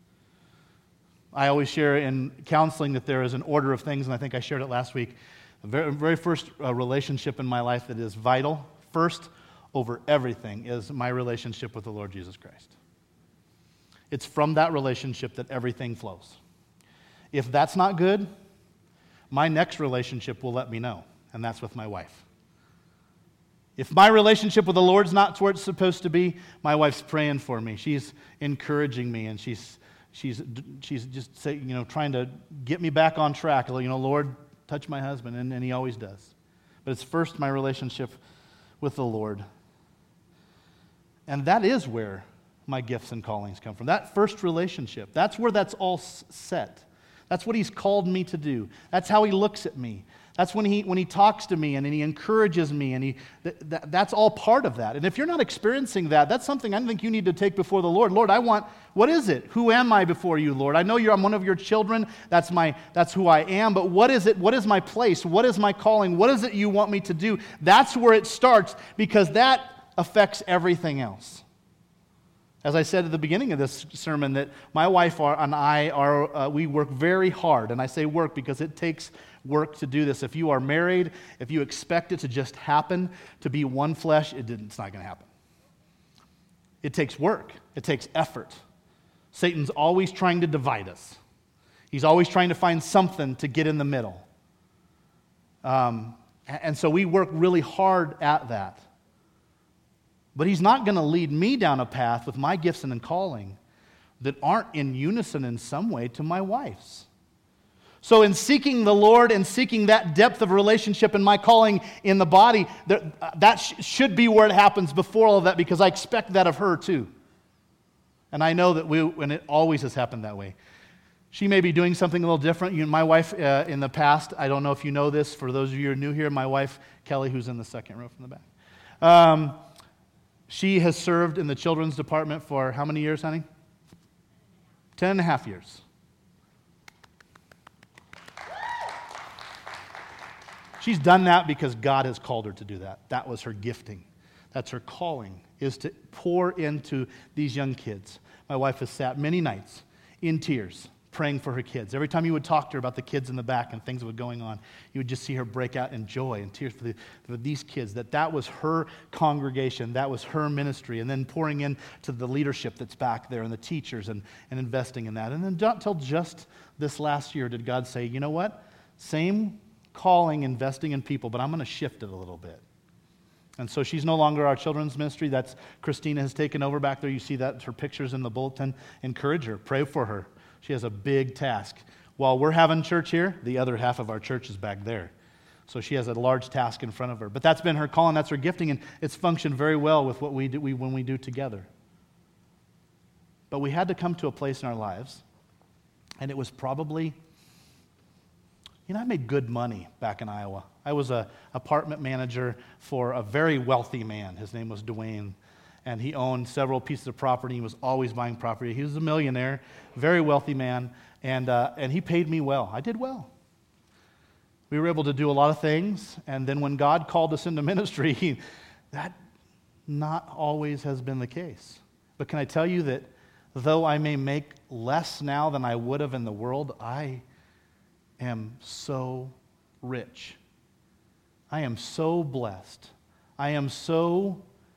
I always share in counseling that there is an order of things, and I think I shared it last week. The very, very first uh, relationship in my life that is vital, first over everything, is my relationship with the Lord Jesus Christ. It's from that relationship that everything flows. If that's not good, my next relationship will let me know, and that's with my wife. If my relationship with the Lord's not where it's supposed to be, my wife's praying for me. She's encouraging me, and she's she's she's just say, you know, trying to get me back on track. You know, Lord, touch my husband, and, and he always does. But it's first my relationship with the Lord. And that is where my gifts and callings come from. That first relationship. That's where that's all set. That's what he's called me to do. That's how he looks at me. That's when he when he talks to me and, and he encourages me, and he th- th- that's all part of that. And if you're not experiencing that, that's something I think you need to take before the Lord. Lord, I want, what is it? Who am I before you, Lord? I know you're I'm one of your children. That's my that's who I am. But what is it? What is my place? What is my calling? What is it you want me to do? That's where it starts, because that affects everything else. As I said at the beginning of this sermon, that my wife are, and I are uh, we work very hard, and I say work because it takes work to do this. If you are married, if you expect it to just happen, to be one flesh, it didn't, it's not going to happen. It takes work. It takes effort. Satan's always trying to divide us. He's always trying to find something to get in the middle. Um, and so we work really hard at that. But he's not going to lead me down a path with my gifts and calling that aren't in unison in some way to my wife's. So in seeking the Lord and seeking that depth of relationship in my calling in the body, that should be where it happens before all of that, because I expect that of her too. And I know that we, and it always has happened that way. She may be doing something a little different. You, my wife uh, in the past, I don't know if you know this, for those of you who are new here, my wife, Kelly, who's in the second row from the back. Um, she has served in the children's department for how many years, honey? Ten and a half years. She's done that because God has called her to do that. That was her gifting. That's her calling, is to pour into these young kids. My wife has sat many nights in tears praying for her kids. Every time you would talk to her about the kids in the back and things that were going on, you would just see her break out in joy and tears for, the, for these kids, that that was her congregation, that was her ministry, and then pouring into the leadership that's back there and the teachers and, and investing in that. And then not until just this last year did God say, you know what, same calling, investing in people, but I'm going to shift it a little bit. And so she's no longer our children's ministry. That's Christina has taken over back there. You see that, her pictures in the bulletin. Encourage her. Pray for her. She has a big task. While we're having church here, the other half of our church is back there. So she has a large task in front of her. But that's been her calling. That's her gifting, and it's functioned very well with what we do we, when we do together. But we had to come to a place in our lives, and it was probably... You know, I made good money back in Iowa. I was an apartment manager for a very wealthy man. His name was Dwayne, and he owned several pieces of property. He was always buying property. He was a millionaire, very wealthy man, and uh, and he paid me well. I did well. We were able to do a lot of things, and then when God called us into ministry, that not always has been the case. But can I tell you that though I may make less now than I would have in the world, I am so rich. I am so blessed. I am so...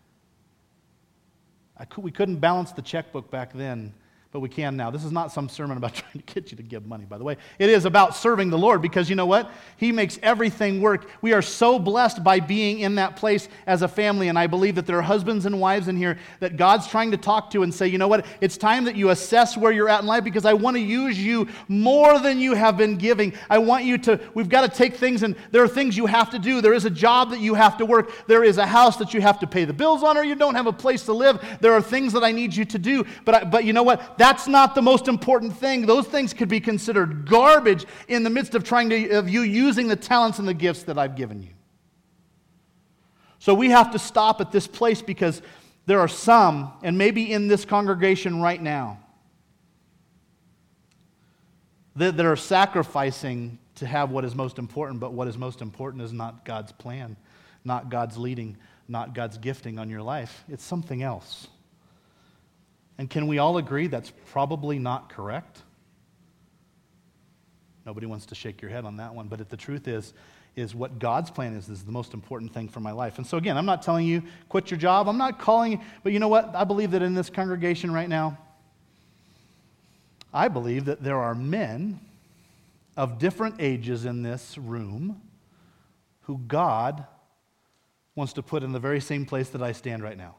I could, we couldn't balance the checkbook back then, but we can now. This is not some sermon about trying to get you to give money, by the way. It is about serving the Lord, because you know what? He makes everything work. We are so blessed by being in that place as a family, and I believe that there are husbands and wives in here that God's trying to talk to and say, you know what? It's time that you assess where you're at in life, because I want to use you more than you have been giving. I want you to, we've got to take things, and there are things you have to do. There is a job that you have to work. There is a house that you have to pay the bills on, or you don't have a place to live. There are things that I need you to do, but I, but you know what? That's not the most important thing. Those things could be considered garbage in the midst of trying to of you using the talents and the gifts that I've given you. So we have to stop at this place, because there are some, and maybe in this congregation right now, that, that are sacrificing to have what is most important, but what is most important is not God's plan, not God's leading, not God's gifting on your life. It's something else. And can we all agree that's probably not correct? Nobody wants to shake your head on that one, but the truth is, is what God's plan is, is the most important thing for my life. And so again, I'm not telling you, quit your job. I'm not calling you, but you know what? I believe that in this congregation right now, I believe that there are men of different ages in this room who God wants to put in the very same place that I stand right now.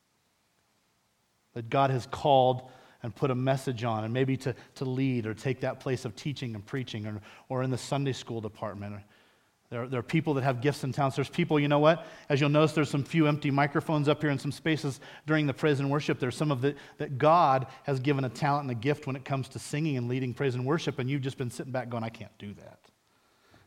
That God has called and put a message on, and maybe to, to lead or take that place of teaching and preaching, or, or in the Sunday school department. There, there are people that have gifts and talents. There's people, you know what? As you'll notice, there's some few empty microphones up here and some spaces during the praise and worship. There's some of the that God has given a talent and a gift when it comes to singing and leading praise and worship, and you've just been sitting back going, I can't do that.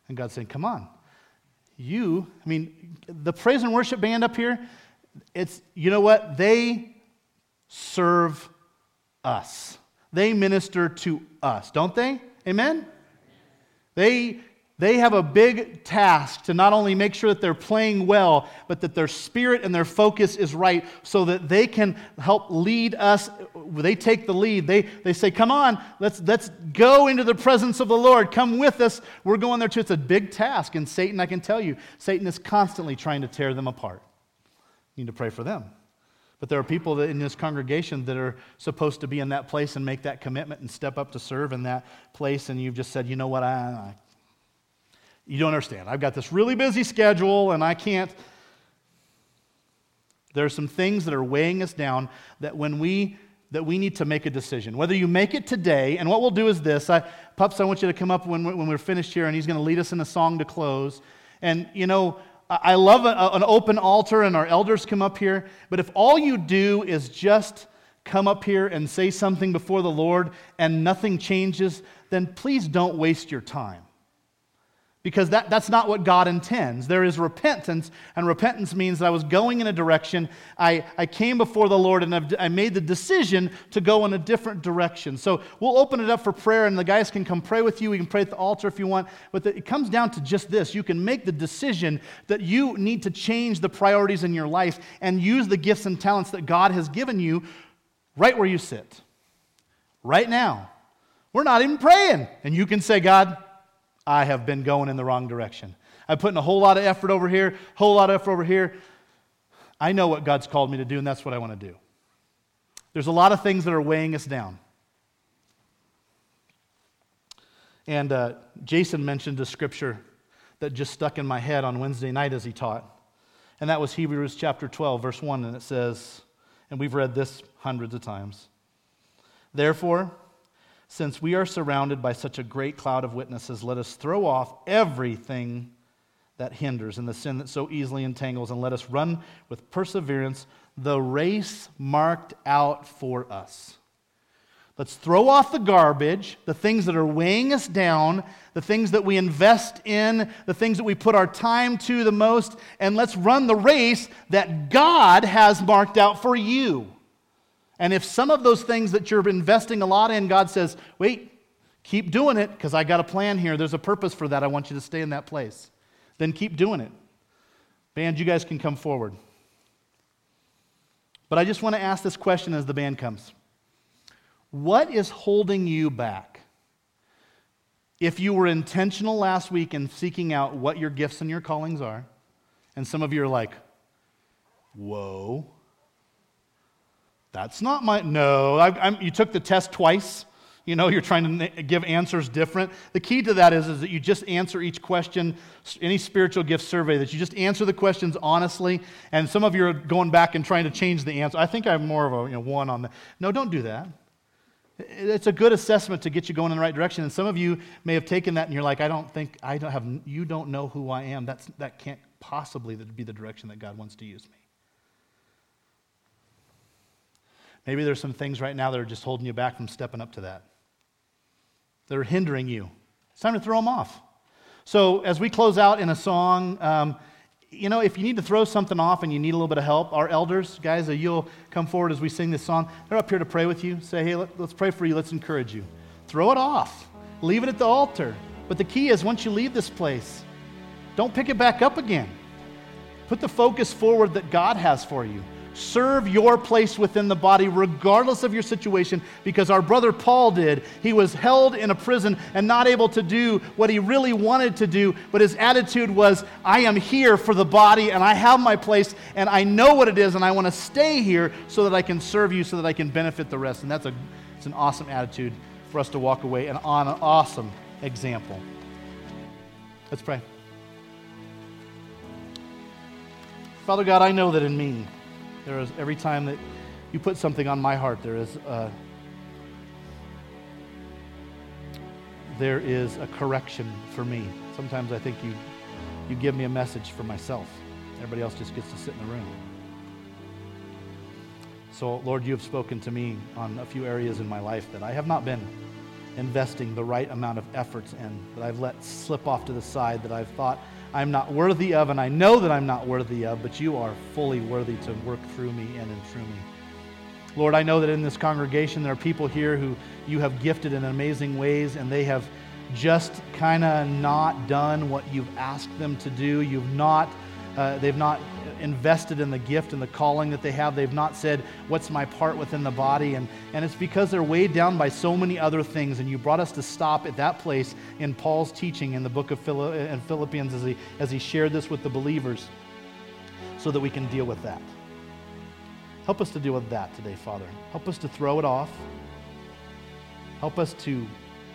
And God's saying, come on. You, I mean, the praise and worship band up here, it's, you know what? They serve us. They minister to us, don't they? Amen? They, they have a big task to not only make sure that they're playing well, but that their spirit and their focus is right so that they can help lead us. They take the lead. They, they say, come on, let's, let's go into the presence of the Lord. Come with us. We're going there too. It's a big task. And Satan, I can tell you, Satan is constantly trying to tear them apart. You need to pray for them. But there are people that in this congregation that are supposed to be in that place and make that commitment and step up to serve in that place, and you've just said, you know what, I, I you don't understand. I've got this really busy schedule, and I can't. There are some things that are weighing us down that when we that we need to make a decision. Whether you make it today, and what we'll do is this. I, Pups, I want you to come up when, when we're finished here, and he's going to lead us in a song to close. And, you know, I love a, an open altar, and our elders come up here, but if all you do is just come up here and say something before the Lord and nothing changes, then please don't waste your time. Because that, that's not what God intends. There is repentance, and repentance means that I was going in a direction, I, I came before the Lord, and I've, I made the decision to go in a different direction. So we'll open it up for prayer, and the guys can come pray with you. We can pray at the altar if you want. But the, it comes down to just this. You can make the decision that you need to change the priorities in your life and use the gifts and talents that God has given you right where you sit. Right now. We're not even praying. And you can say, God, I have been going in the wrong direction. I'm putting a whole lot of effort over here, whole lot of effort over here. I know what God's called me to do, and that's what I want to do. There's a lot of things that are weighing us down. And uh, Jason mentioned a scripture that just stuck in my head on Wednesday night as he taught. And that was Hebrews chapter twelve, verse one, and it says, and we've read this hundreds of times, therefore, since we are surrounded by such a great cloud of witnesses, let us throw off everything that hinders and the sin that so easily entangles, and let us run with perseverance the race marked out for us. Let's throw off the garbage, the things that are weighing us down, the things that we invest in, the things that we put our time to the most, and let's run the race that God has marked out for you. And if some of those things that you're investing a lot in, God says, wait, keep doing it because I got a plan here. There's a purpose for that. I want you to stay in that place. Then keep doing it. Band, you guys can come forward. But I just want to ask this question as the band comes. What is holding you back? If you were intentional last week in seeking out what your gifts and your callings are, and some of you are like, whoa, that's not my, no, I, I'm, you took the test twice. You know, you're trying to give answers different. The key to that is, is that you just answer each question, any spiritual gift survey, that you just answer the questions honestly. And some of you are going back and trying to change the answer. I think I'm more of a you know, one on that. No, don't do that. It's a good assessment to get you going in the right direction. And some of you may have taken that and you're like, I don't think, I don't have, you don't know who I am. That's, that can't possibly be the direction that God wants to use me. Maybe there's some things right now that are just holding you back from stepping up to that. That are hindering you. It's time to throw them off. So as we close out in a song, um, you know, if you need to throw something off and you need a little bit of help, our elders, guys, uh, you'll come forward as we sing this song. They're up here to pray with you. Say, hey, let, let's pray for you. Let's encourage you. Throw it off. Leave it at the altar. But the key is once you leave this place, don't pick it back up again. Put the focus forward that God has for you. Serve your place within the body regardless of your situation, because our brother Paul did. He was held in a prison and not able to do what he really wanted to do, but his attitude was, I am here for the body and I have my place and I know what it is and I want to stay here so that I can serve you, so that I can benefit the rest. And that's a, it's an awesome attitude for us to walk away and on an awesome example. Let's pray. Father God, I know that in me, there is every time that you put something on my heart, there is a, there is a correction for me. Sometimes I think you you give me a message for myself. Everybody else just gets to sit in the room. So, Lord, you have spoken to me on a few areas in my life that I have not been investing the right amount of efforts in, that I've let slip off to the side, that I've thought I'm not worthy of, and I know that I'm not worthy of, but you are fully worthy to work through me and in through me. Lord, I know that in this congregation there are people here who you have gifted in amazing ways, and they have just kind of not done what you've asked them to do. You've not, uh, they've not invested in the gift and the calling that they have. They've not said, what's my part within the body? And, and it's because they're weighed down by so many other things, and you brought us to stop at that place in Paul's teaching in the book of Phil- in Philippians as he, as he shared this with the believers so that we can deal with that. Help us to deal with that today, Father. Help us to throw it off. Help us to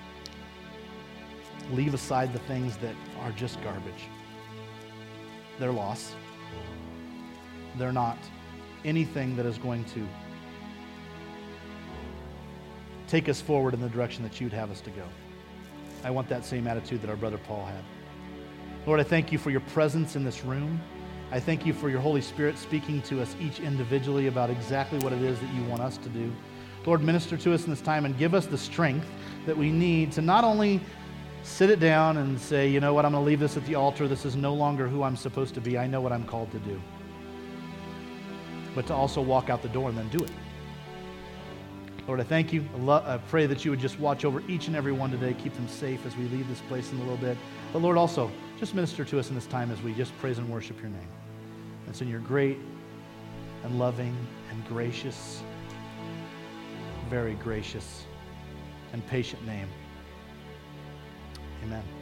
leave aside the things that are just garbage. They're loss. They're not anything that is going to take us forward in the direction that you'd have us to go. I want that same attitude that our brother Paul had. Lord, I thank you for your presence in this room. I thank you for your Holy Spirit speaking to us each individually about exactly what it is that you want us to do. Lord, minister to us in this time and give us the strength that we need to not only sit it down and say, you know what, I'm going to leave this at the altar. This is no longer who I'm supposed to be. I know what I'm called to do. But to also walk out the door and then do it. Lord, I thank you. I, lo- I pray that you would just watch over each and every one today, keep them safe as we leave this place in a little bit. But Lord, also, just minister to us in this time as we just praise and worship your name. It's in your great and loving and gracious, very gracious and patient name. Amen.